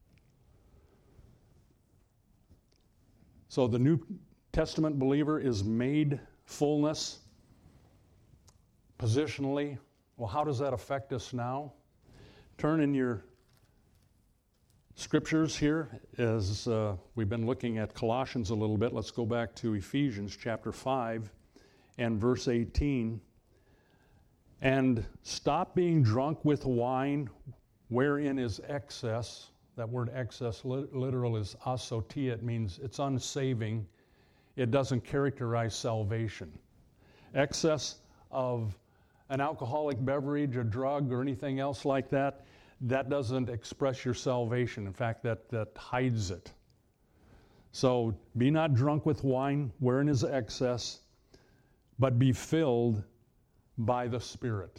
So the New Testament believer is made fullness positionally. Well, how does that affect us now? Turn in your scriptures here as uh, we've been looking at Colossians a little bit. Let's go back to Ephesians chapter five and verse eighteen. And stop being drunk with wine, wherein is excess. That word excess literal is asotia. It means it's unsaving. It doesn't characterize salvation. Excess of an alcoholic beverage, a drug, or anything else like that, that doesn't express your salvation. In fact, that, that hides it. So be not drunk with wine, wherein is excess, but be filled by the Spirit.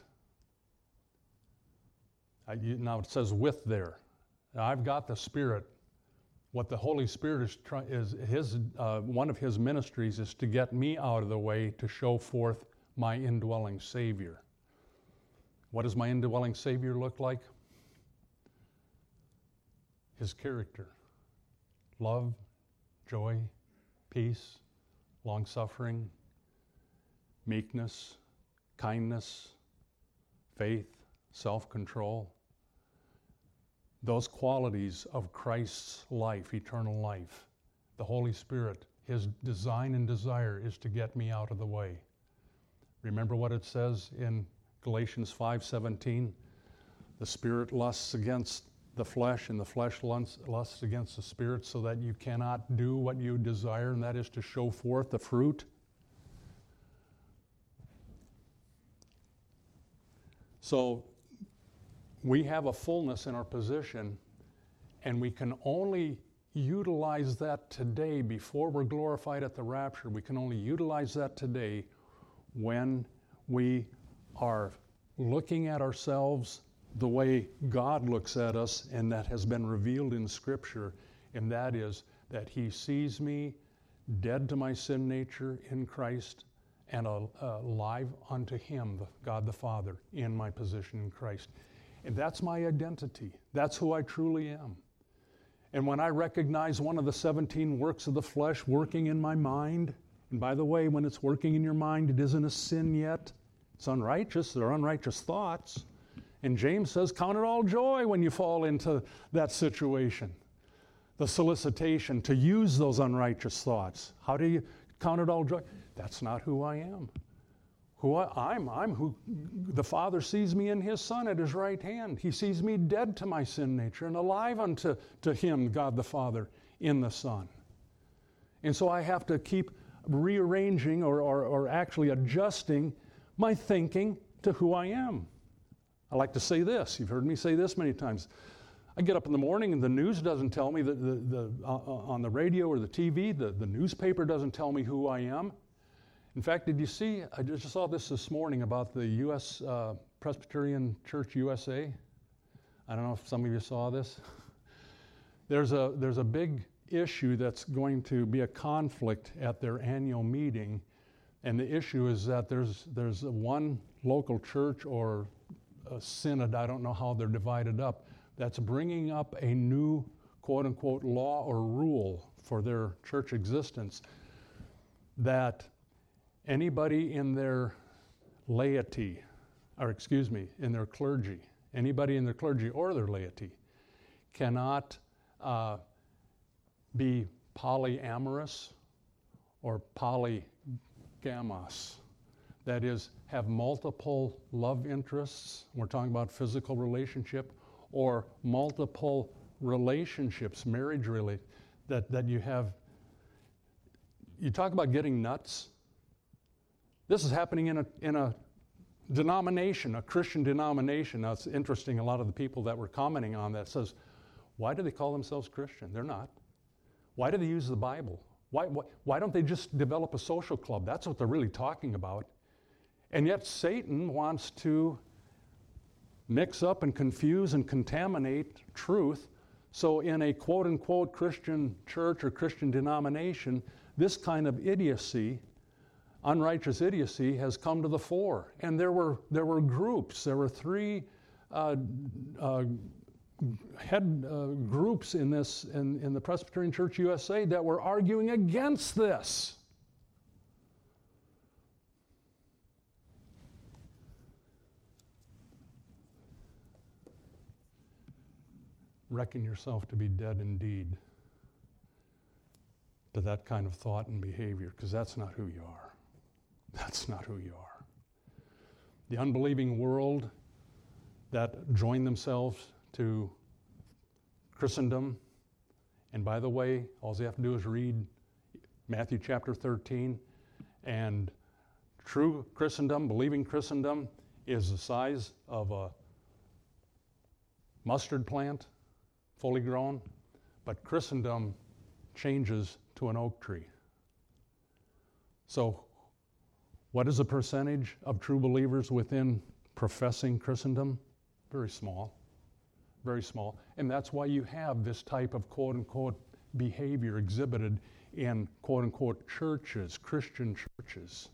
I, you, now it says with there. Now I've got the Spirit. What the Holy Spirit is trying is his uh, one of his ministries is to get me out of the way to show forth my indwelling Savior. What does my indwelling Savior look like? His character. Love, joy, peace, long-suffering, meekness, kindness, faith, self-control. Those qualities of Christ's life, eternal life. The Holy Spirit, his design and desire is to get me out of the way. Remember what it says in Galatians five seventeen? The Spirit lusts against the flesh, and the flesh lusts against the Spirit, so that you cannot do what you desire, and that is to show forth the fruit. So we have a fullness in our position, and we can only utilize that today before we're glorified at the rapture. We can only utilize that today when we are looking at ourselves the way God looks at us, and that has been revealed in Scripture, and that is that he sees me dead to my sin nature in Christ and alive unto him, God the Father, in my position in Christ. And that's my identity. That's who I truly am. And when I recognize one of the seventeen works of the flesh working in my mind, and by the way, when it's working in your mind, it isn't a sin yet. It's unrighteous. They're unrighteous thoughts. And James says, count it all joy when you fall into that situation. The solicitation to use those unrighteous thoughts. How do you count it all joy? That's not who I am. Who I, I'm, I'm who the Father sees me in his Son at his right hand. He sees me dead to my sin nature and alive unto to him, God the Father, in the Son. And so I have to keep rearranging or, or, or actually adjusting my thinking to who I am. I like to say this. You've heard me say this many times. I get up in the morning and the news doesn't tell me, that the, the, uh, on the radio or the T V, the, the newspaper doesn't tell me who I am. In fact, did you see, I just saw this this morning about the U S Uh, Presbyterian Church U S A. I don't know if some of you saw this. There's a, there's a big issue that's going to be a conflict at their annual meeting, and the issue is that there's, there's one local church or a synod, I don't know how they're divided up, that's bringing up a new quote-unquote law or rule for their church existence, that anybody in their laity, or excuse me, in their clergy, anybody in their clergy or their laity cannot uh, be polyamorous or polygamos. That is, have multiple love interests. We're talking about physical relationship, or multiple relationships, marriage really, that, that you have. You talk about getting nuts. This is happening in a in a denomination, a Christian denomination. Now it's interesting, a lot of the people that were commenting on that says, why do they call themselves Christian? They're not. Why do they use the Bible? Why, why, why don't they just develop a social club? That's what they're really talking about. And yet Satan wants to mix up and confuse and contaminate truth. So in a quote-unquote Christian church or Christian denomination, this kind of idiocy, unrighteous idiocy, has come to the fore. And there were there were groups. There were three uh, uh, head uh, groups in this in, in the Presbyterian Church U S A that were arguing against this. Reckon yourself to be dead indeed to that kind of thought and behavior, because that's not who you are. That's not who you are. the unbelieving world that joined themselves to Christendom. And by the way, all you have to do is read Matthew chapter thirteen, and true Christendom, believing Christendom, is the size of a mustard plant, fully grown, but Christendom changes to an oak tree. So, what is the percentage of true believers within professing Christendom? Very small, very small. And that's why you have this type of quote-unquote behavior exhibited in quote-unquote churches, Christian churches.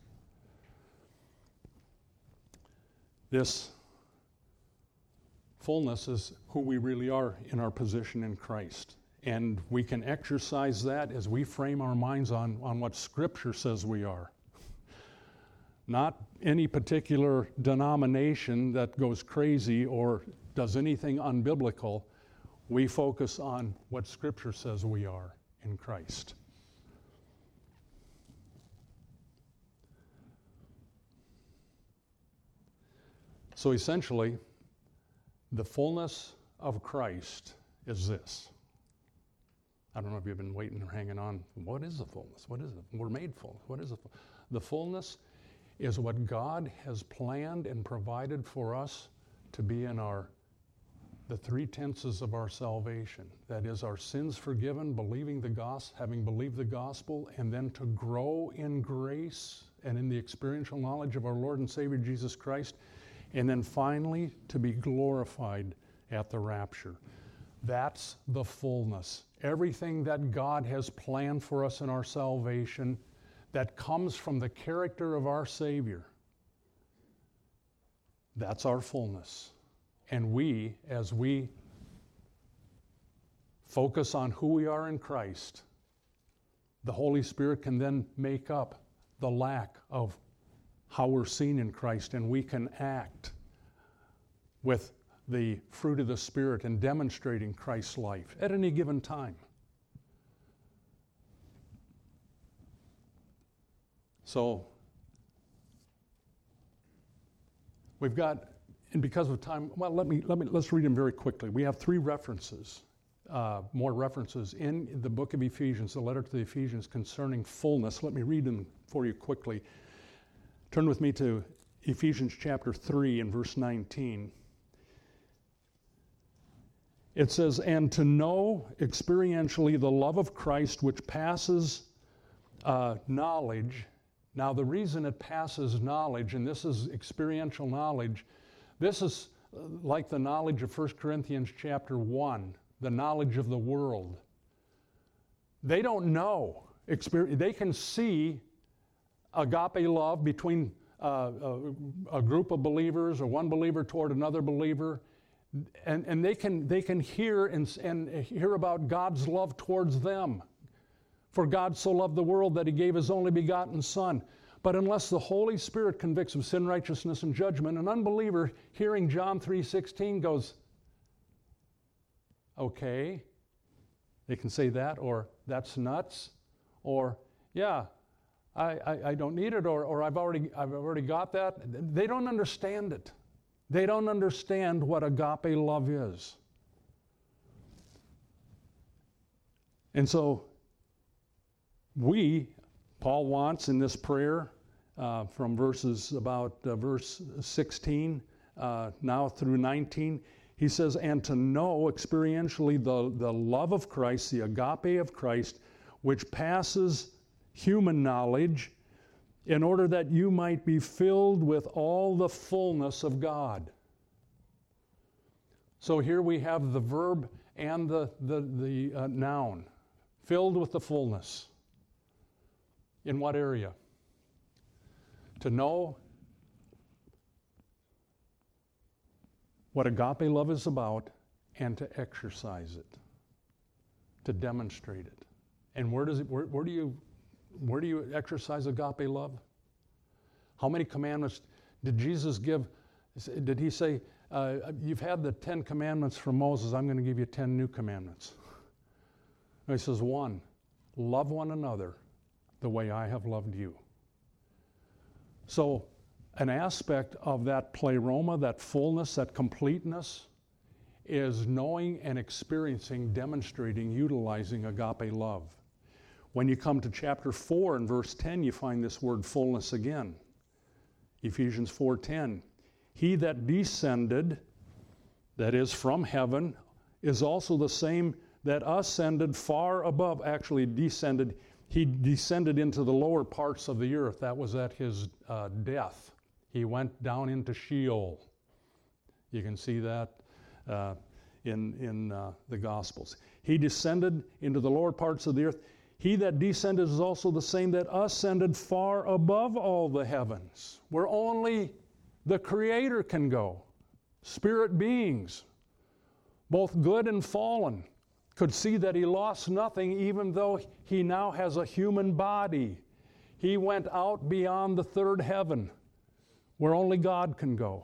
This fullness is who we really are in our position in Christ. And we can exercise that as we frame our minds on, on what Scripture says we are. Not any particular denomination that goes crazy or does anything unbiblical. We focus on what Scripture says we are in Christ. So essentially, the fullness of Christ is this. I don't know if you've been waiting or hanging on. What is the fullness? What is it? We're made full. What is the full? The fullness is what God has planned and provided for us to be in our the three tenses of our salvation. That is, our sins forgiven, believing the gospel, having believed the gospel, and then to grow in grace and in the experiential knowledge of our Lord and Savior Jesus Christ, and then finally to be glorified at the rapture. That's the fullness. Everything that God has planned for us in our salvation that comes from the character of our Savior, that's our fullness. And we, as we focus on who we are in Christ, the Holy Spirit can then make up the lack of how we're seen in Christ, and we can act with the fruit of the Spirit and demonstrating Christ's life at any given time. So, we've got, and because of time, well, let me, let me, let's read them very quickly. We have three references, uh, more references in the book of Ephesians, the letter to the Ephesians concerning fullness. Let me read them for you quickly. Turn with me to Ephesians chapter three and verse nineteen. It says, "And to know experientially the love of Christ which passes uh, knowledge." Now, the reason it passes knowledge, and this is experiential knowledge, this is like the knowledge of First Corinthians chapter one, the knowledge of the world. They don't know. They can see agape love between uh, a, a group of believers or one believer toward another believer, and, and they can they can hear and, and hear about God's love towards them. For God so loved the world that he gave his only begotten Son. But unless the Holy Spirit convicts of sin, righteousness, and judgment, an unbeliever hearing John three sixteen goes, okay, they can say that, or that's nuts, or yeah, I, I, I don't need it, or, or I've already I've already got that. They don't understand it. They don't understand what agape love is. And so we, Paul wants in this prayer uh, from verses about uh, verse sixteen uh, now through nineteen, he says, "And to know experientially the, the love of Christ, the agape of Christ, which passes human knowledge, in order that you might be filled with all the fullness of God." So here we have the verb and the, the, the uh, noun, filled with the fullness. In what area? To know what agape love is about and to exercise it, to demonstrate it. And where does it? Where, where do you, where do you exercise agape love? How many commandments did Jesus give? Did he say, uh, "You've had the Ten Commandments from Moses. I'm going to give you ten new commandments"? No, he says, one, love one another the way I have loved you. So an aspect of that pleroma, that fullness, that completeness, is knowing and experiencing, demonstrating, utilizing agape love. When you come to chapter four and verse ten, you find this word fullness again. Ephesians four ten. He that descended, that is from heaven, is also the same that ascended far above, actually descended. He descended into the lower parts of the earth. That was at his uh, death. He went down into Sheol. You can see that uh, in, in uh, the Gospels. He descended into the lower parts of the earth. He that descended is also the same that ascended far above all the heavens, where only the Creator can go. Spirit beings, both good and fallen, could see that he lost nothing even though he now has a human body. He went out beyond the third heaven, where only God can go.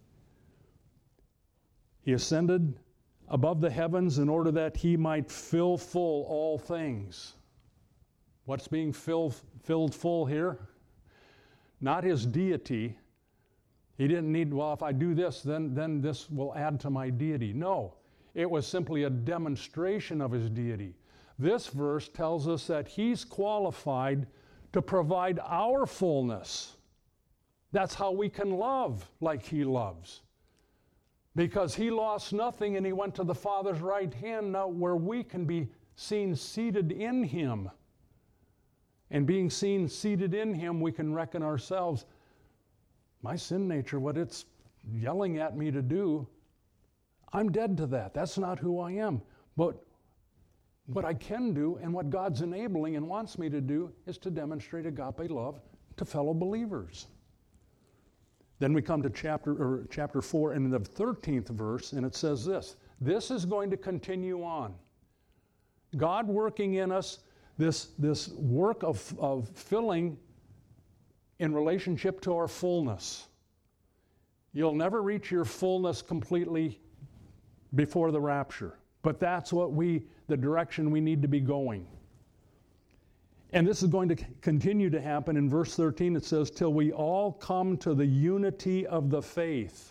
He ascended above the heavens in order that he might fill full all things. What's being filled, filled full here? Not his deity. He didn't need, well, if I do this, then, then this will add to my deity. No, it was simply a demonstration of his deity. This verse tells us that he's qualified to provide our fullness. That's how we can love like he loves. Because he lost nothing and he went to the Father's right hand now where we can be seen seated in him. And being seen seated in him, we can reckon ourselves, my sin nature, what it's yelling at me to do, I'm dead to that. That's not who I am. But what I can do and what God's enabling and wants me to do is to demonstrate agape love to fellow believers. Then we come to chapter or chapter four and in the thirteenth verse, and it says this, this is going to continue on. God working in us this, this work of, of filling in relationship to our fullness. You'll never reach your fullness completely before the rapture, but that's what we, the direction we need to be going. And this is going to continue to happen. In verse thirteen, it says, till we all come to the unity of the faith.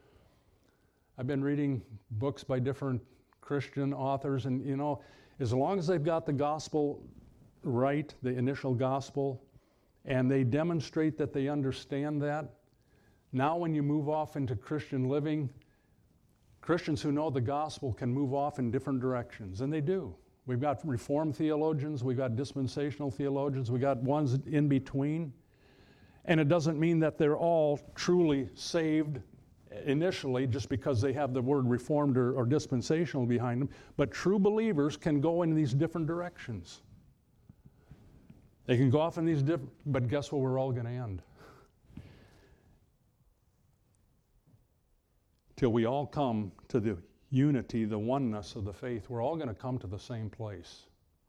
I've been reading books by different Christian authors, and you know, as long as they've got the gospel right, the initial gospel, and they demonstrate that they understand that, now when you move off into Christian living, Christians who know the gospel can move off in different directions, and they do. We've got Reformed theologians, we've got dispensational theologians, we've got ones in between. And it doesn't mean that they're all truly saved initially just because they have the word Reformed or, or dispensational behind them. But true believers can go in these different directions. They can go off in these different, but guess where we're all going to end? Till we all come to the unity, the oneness of the faith, we're all going to come to the same place.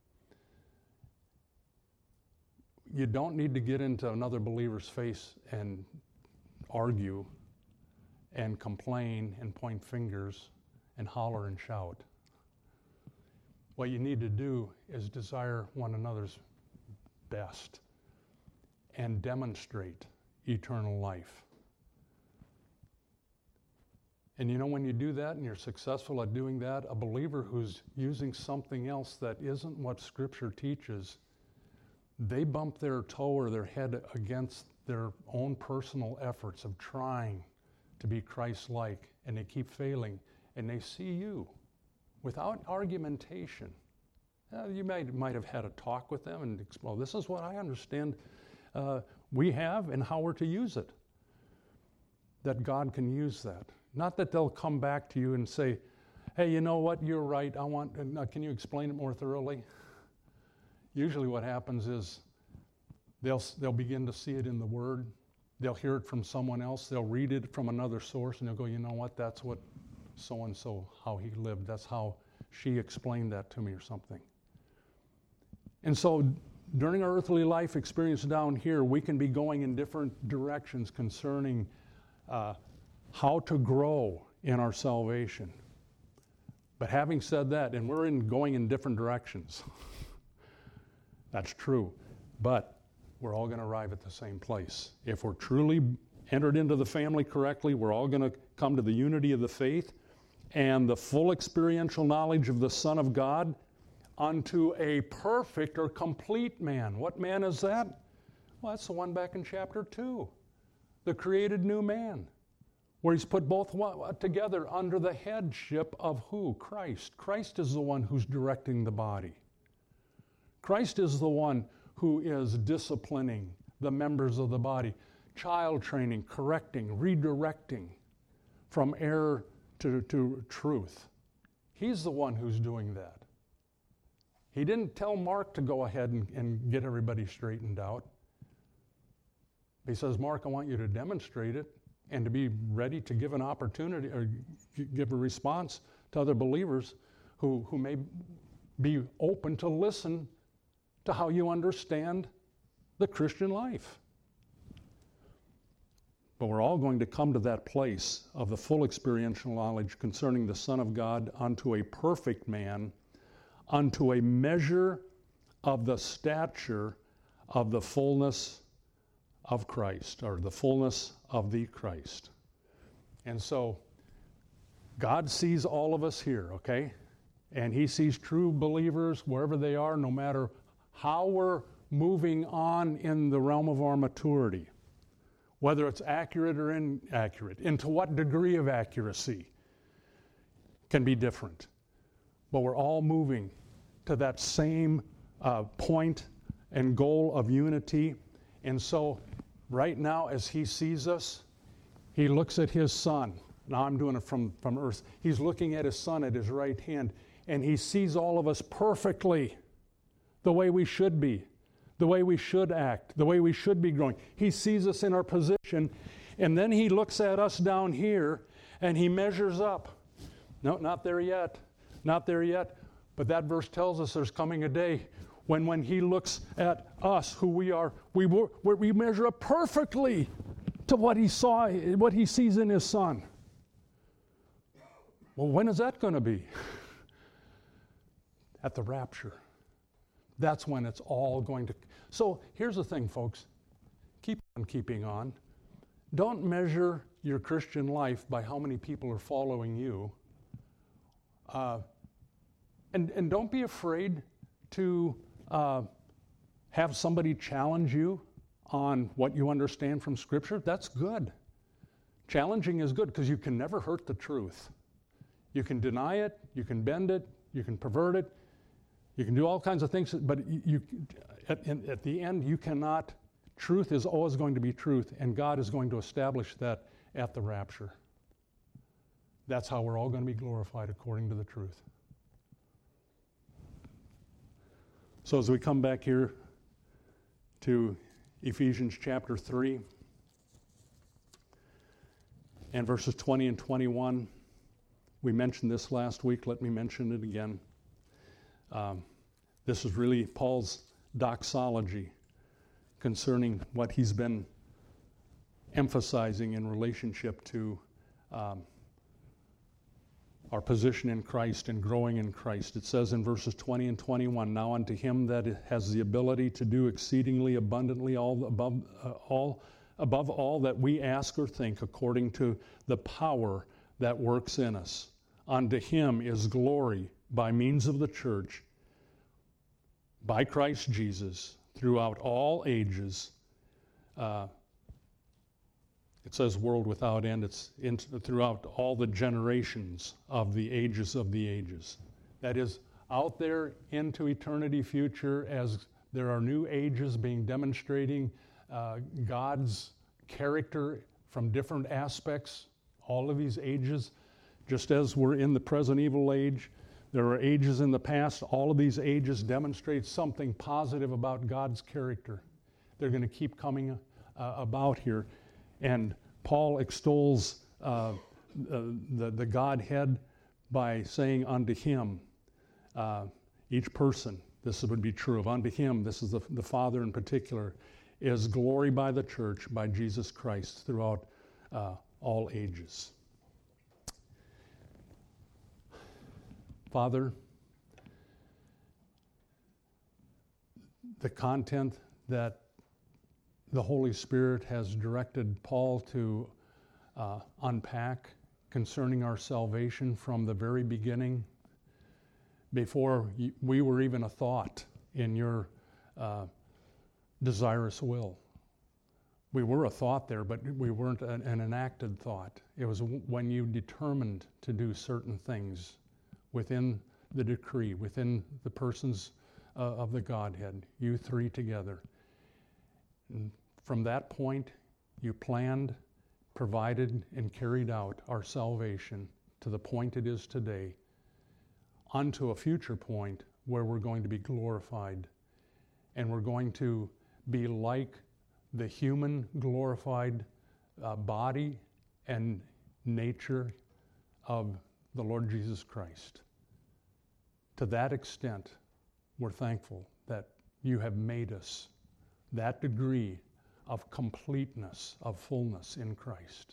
You don't need to get into another believer's face and argue and complain and point fingers and holler and shout. What you need to do is desire one another's best and demonstrate eternal life. And you know, when you do that and you're successful at doing that, a believer who's using something else that isn't what Scripture teaches, they bump their toe or their head against their own personal efforts of trying to be Christ-like, and they keep failing, and they see you without argumentation. Uh, you might, might have had a talk with them and explain, well, this is what I understand uh, we have and how we're to use it. That God can use that. Not that they'll come back to you and say, hey, you know what, you're right, I want, uh, can you explain it more thoroughly? Usually what happens is they'll, they'll begin to see it in the Word, they'll hear it from someone else, they'll read it from another source, and they'll go, you know what, that's what so-and-so, how he lived, that's how she explained that to me or something. And so during our earthly life experience down here, we can be going in different directions concerning uh, how to grow in our salvation. But having said that, and we're in going in different directions, that's true, but we're all going to arrive at the same place. If we're truly entered into the family correctly. We're all going to come to the unity of the faith and the full experiential knowledge of the Son of God unto a perfect or complete man. What man is that? Well, that's the one back in chapter two, the created new man, where he's put both together under the headship of who? Christ. Christ is the one who's directing the body. Christ is the one who is disciplining the members of the body, child training, correcting, redirecting from error to, to truth. He's the one who's doing that. He didn't tell Mark to go ahead and, and get everybody straightened out. He says, Mark, I want you to demonstrate it and to be ready to give an opportunity or give a response to other believers who, who may be open to listen to how you understand the Christian life. But we're all going to come to that place of the full experiential knowledge concerning the Son of God unto a perfect man, unto a measure of the stature of the fullness of Christ, or the fullness of the Christ. And so God sees all of us here, okay? And he sees true believers wherever they are, no matter how we're moving on in the realm of our maturity, whether it's accurate or inaccurate, and to what degree of accuracy can be different. But we're all moving to that same uh, point and goal of unity. And so right now, as he sees us, he looks at his Son. Now I'm doing it from, from earth. He's looking at his Son at his right hand, and he sees all of us perfectly, the way we should be, the way we should act, the way we should be growing. He sees us in our position, and then he looks at us down here, and he measures up. No, not there yet. Not there yet. But that verse tells us there's coming a day when when he looks at us, who we are, we we measure up perfectly to what he saw, what he sees in his Son. Well, when is that going to be? At the rapture. That's when it's all going to... So here's the thing, folks. Keep on keeping on. Don't measure your Christian life by how many people are following you. Uh, and, and don't be afraid to uh, have somebody challenge you on what you understand from Scripture. That's good. Challenging is good because you can never hurt the truth. You can deny it, you can bend it, you can pervert it, you can do all kinds of things, but you, you at, at the end, you cannot. Truth is always going to be truth, and God is going to establish that at the rapture. That's how we're all going to be glorified according to the truth. So as we come back here to Ephesians chapter three and verses twenty and twenty-one, we mentioned this last week. Let me mention it again. Um, this is really Paul's doxology concerning what he's been emphasizing in relationship to um, our position in Christ and growing in Christ. It says in verses twenty and twenty-one, "Now unto him that has the ability to do exceedingly abundantly all above uh, all above all that we ask or think, according to the power that works in us. Unto him is glory by means of the church, by Christ Jesus, throughout all ages." Uh, it says world without end. It's in, throughout all the generations of the ages of the ages. That is, out there into eternity future, as there are new ages being demonstrating uh, God's character from different aspects, all of these ages, just as we're in the present evil age, there are ages in the past. All of these ages demonstrate something positive about God's character. They're going to keep coming uh, about here. And Paul extols uh, the, the Godhead by saying unto him, uh, each person, this would be true of unto him, this is the, the Father in particular, is glory by the church, by Jesus Christ, throughout uh, all ages. Father, the content that the Holy Spirit has directed Paul to uh, unpack concerning our salvation from the very beginning, before we were even a thought in your uh, desirous will. We were a thought there, but we weren't an, an enacted thought. It was when you determined to do certain things within the decree, within the persons uh, of the Godhead, you three together. And from that point, you planned, provided, and carried out our salvation to the point it is today, unto a future point where we're going to be glorified, and we're going to be like the human glorified uh, body and nature of the Lord Jesus Christ. To that extent, we're thankful that you have made us that degree of completeness, of fullness in Christ.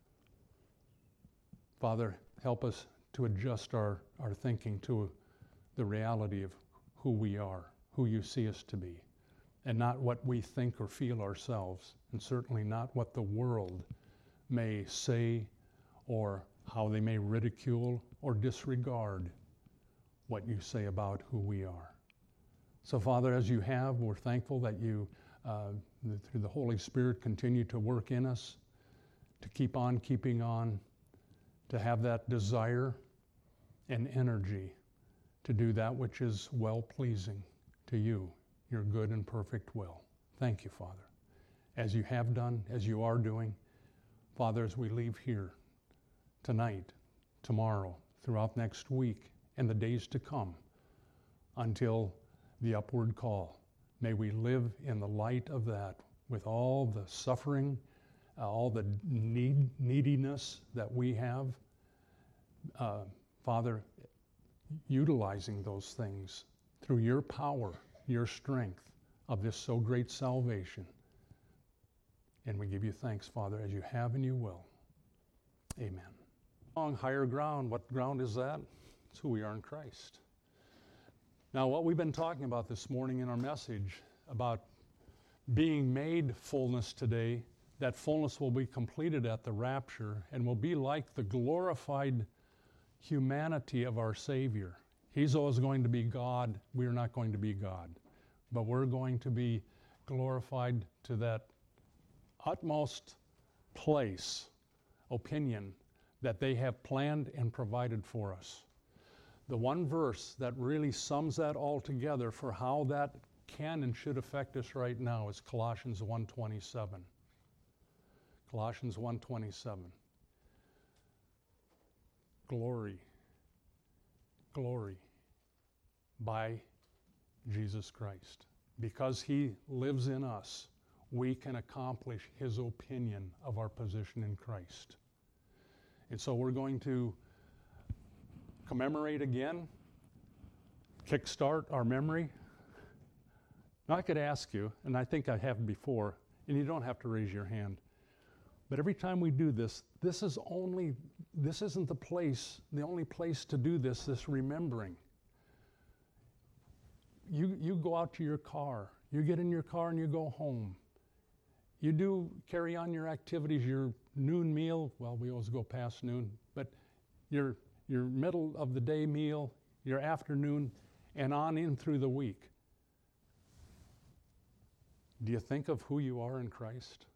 Father, help us to adjust our, our thinking to the reality of who we are, who you see us to be, and not what we think or feel ourselves, and certainly not what the world may say or how they may ridicule or disregard what you say about who we are. So, Father, as you have, we're thankful that you, uh, through the Holy Spirit, continue to work in us, to keep on keeping on, to have that desire and energy to do that which is well-pleasing to you, your good and perfect will. Thank you, Father, as you have done, as you are doing. Father, as we leave here tonight, tomorrow, throughout next week, and the days to come, until the upward call, may we live in the light of that with all the suffering, uh, all the need, neediness that we have. Uh, Father, utilizing those things through your power, your strength of this so great salvation. And we give you thanks, Father, as you have and you will. Amen. On higher ground, what ground is that? It's who we are in Christ. Now, what we've been talking about this morning in our message about being made fullness today, that fullness will be completed at the rapture and will be like the glorified humanity of our Savior. He's always going to be God. We're not going to be God. But we're going to be glorified to that utmost place, opinion, that they have planned and provided for us. The one verse that really sums that all together for how that can and should affect us right now is Colossians one twenty-seven. Colossians one twenty-seven. Glory, glory by Jesus Christ. Because he lives in us, we can accomplish his opinion of our position in Christ. And so we're going to commemorate again, kickstart our memory. Now I could ask you, and I think I have before, and you don't have to raise your hand, but every time we do this, this is only, this isn't the place, the only place to do this, this remembering. You, you go out to your car, you get in your car and you go home. You do carry on your activities, your noon meal, well, we always go past noon, but your, your middle of the day meal, your afternoon, and on in through the week. Do you think of who you are in Christ?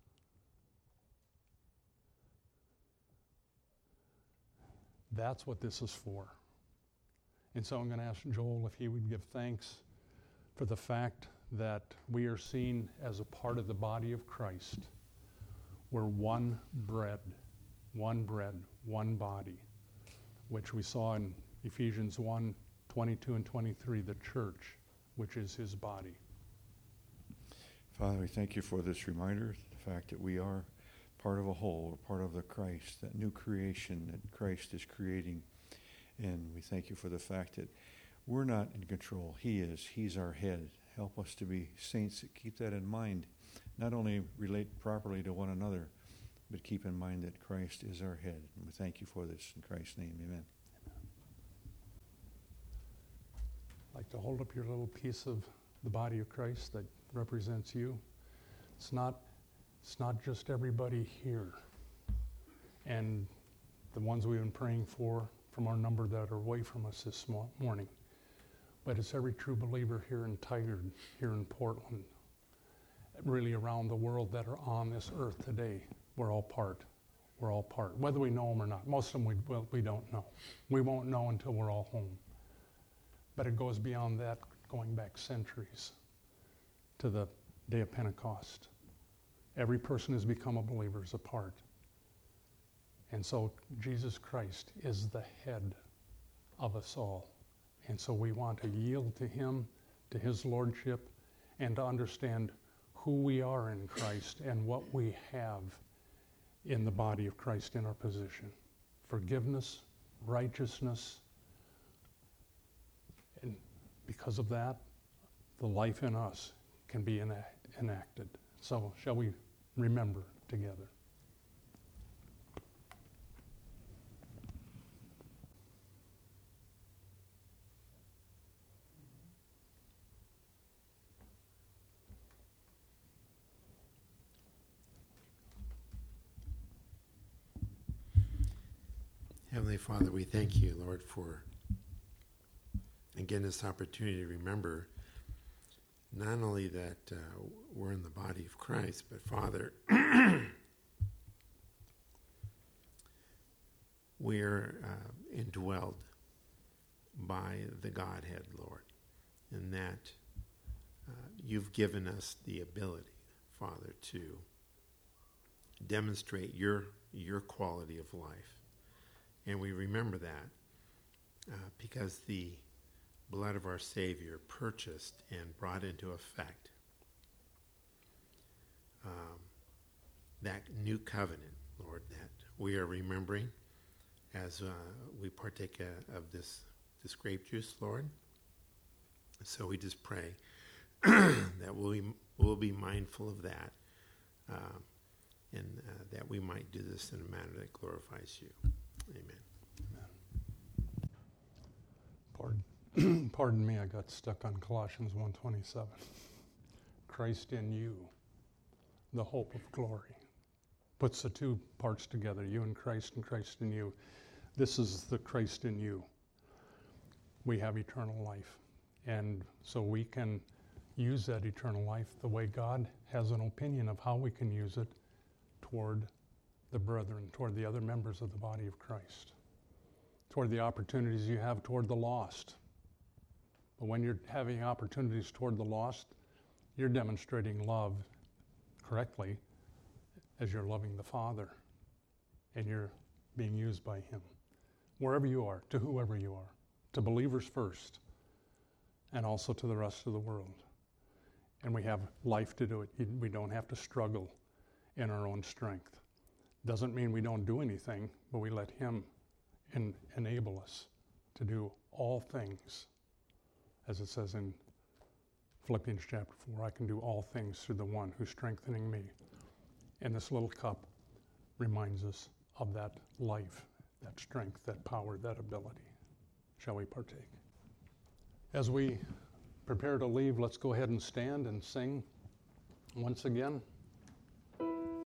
That's what this is for. And so I'm going to ask Joel if he would give thanks for the fact that we are seen as a part of the body of Christ. We're one bread, one bread, one body, which we saw in Ephesians one, twenty-two and twenty-three, the church, which is his body. Father, we thank you for this reminder, the fact that we are part of a whole, we're part of the Christ, that new creation that Christ is creating. And we thank you for the fact that we're not in control. He is. He's our head. Help us to be saints that keep that in mind. Not only relate properly to one another, but keep in mind that Christ is our head. And we thank you for this. In Christ's name, amen. I'd like to hold up your little piece of the body of Christ that represents you. It's not It's not just everybody here and the ones we've been praying for from our number that are away from us this morning, but it's every true believer here in Tigard, here in Portland, really around the world that are on this earth today. We're all part. We're all part, whether we know them or not. Most of them we, well, we don't know. We won't know until we're all home. But it goes beyond that, going back centuries to the day of Pentecost. Every person has become a believer is a part. And so Jesus Christ is the head of us all. And so we want to yield to him, to his lordship, and to understand who we are in Christ and what we have in the body of Christ in our position. Forgiveness, righteousness, and because of that, the life in us can be enact- enacted. So shall we remember together? Heavenly Father, we thank you, Lord, for, again, this opportunity to remember not only that uh, we're in the body of Christ, but, Father, we're uh, indwelled by the Godhead, Lord, and that uh, you've given us the ability, Father, to demonstrate your your quality of life. And we remember that uh, because the blood of our Savior purchased and brought into effect um, that new covenant, Lord, that we are remembering as uh, we partake uh, of this, this grape juice, Lord. So we just pray that we'll be, we'll be mindful of that uh, and uh, that we might do this in a manner that glorifies you. Amen. Amen. Pardon, pardon me, I got stuck on Colossians one twenty-seven. Christ in you, the hope of glory. Puts the two parts together, you and Christ and Christ in you. This is the Christ in you. We have eternal life. And so we can use that eternal life the way God has an opinion of how we can use it toward the brethren, toward the other members of the body of Christ, toward the opportunities you have toward the lost. But when you're having opportunities toward the lost, you're demonstrating love correctly as you're loving the Father, and you're being used by him. Wherever you are, to whoever you are, to believers first, and also to the rest of the world. And we have life to do it. We don't have to struggle in our own strength. Doesn't mean we don't do anything, but we let him en- enable us to do all things. As it says in Philippians chapter four, I can do all things through the one who's strengthening me. And this little cup reminds us of that life, that strength, that power, that ability. Shall we partake? As we prepare to leave, let's go ahead and stand and sing once again.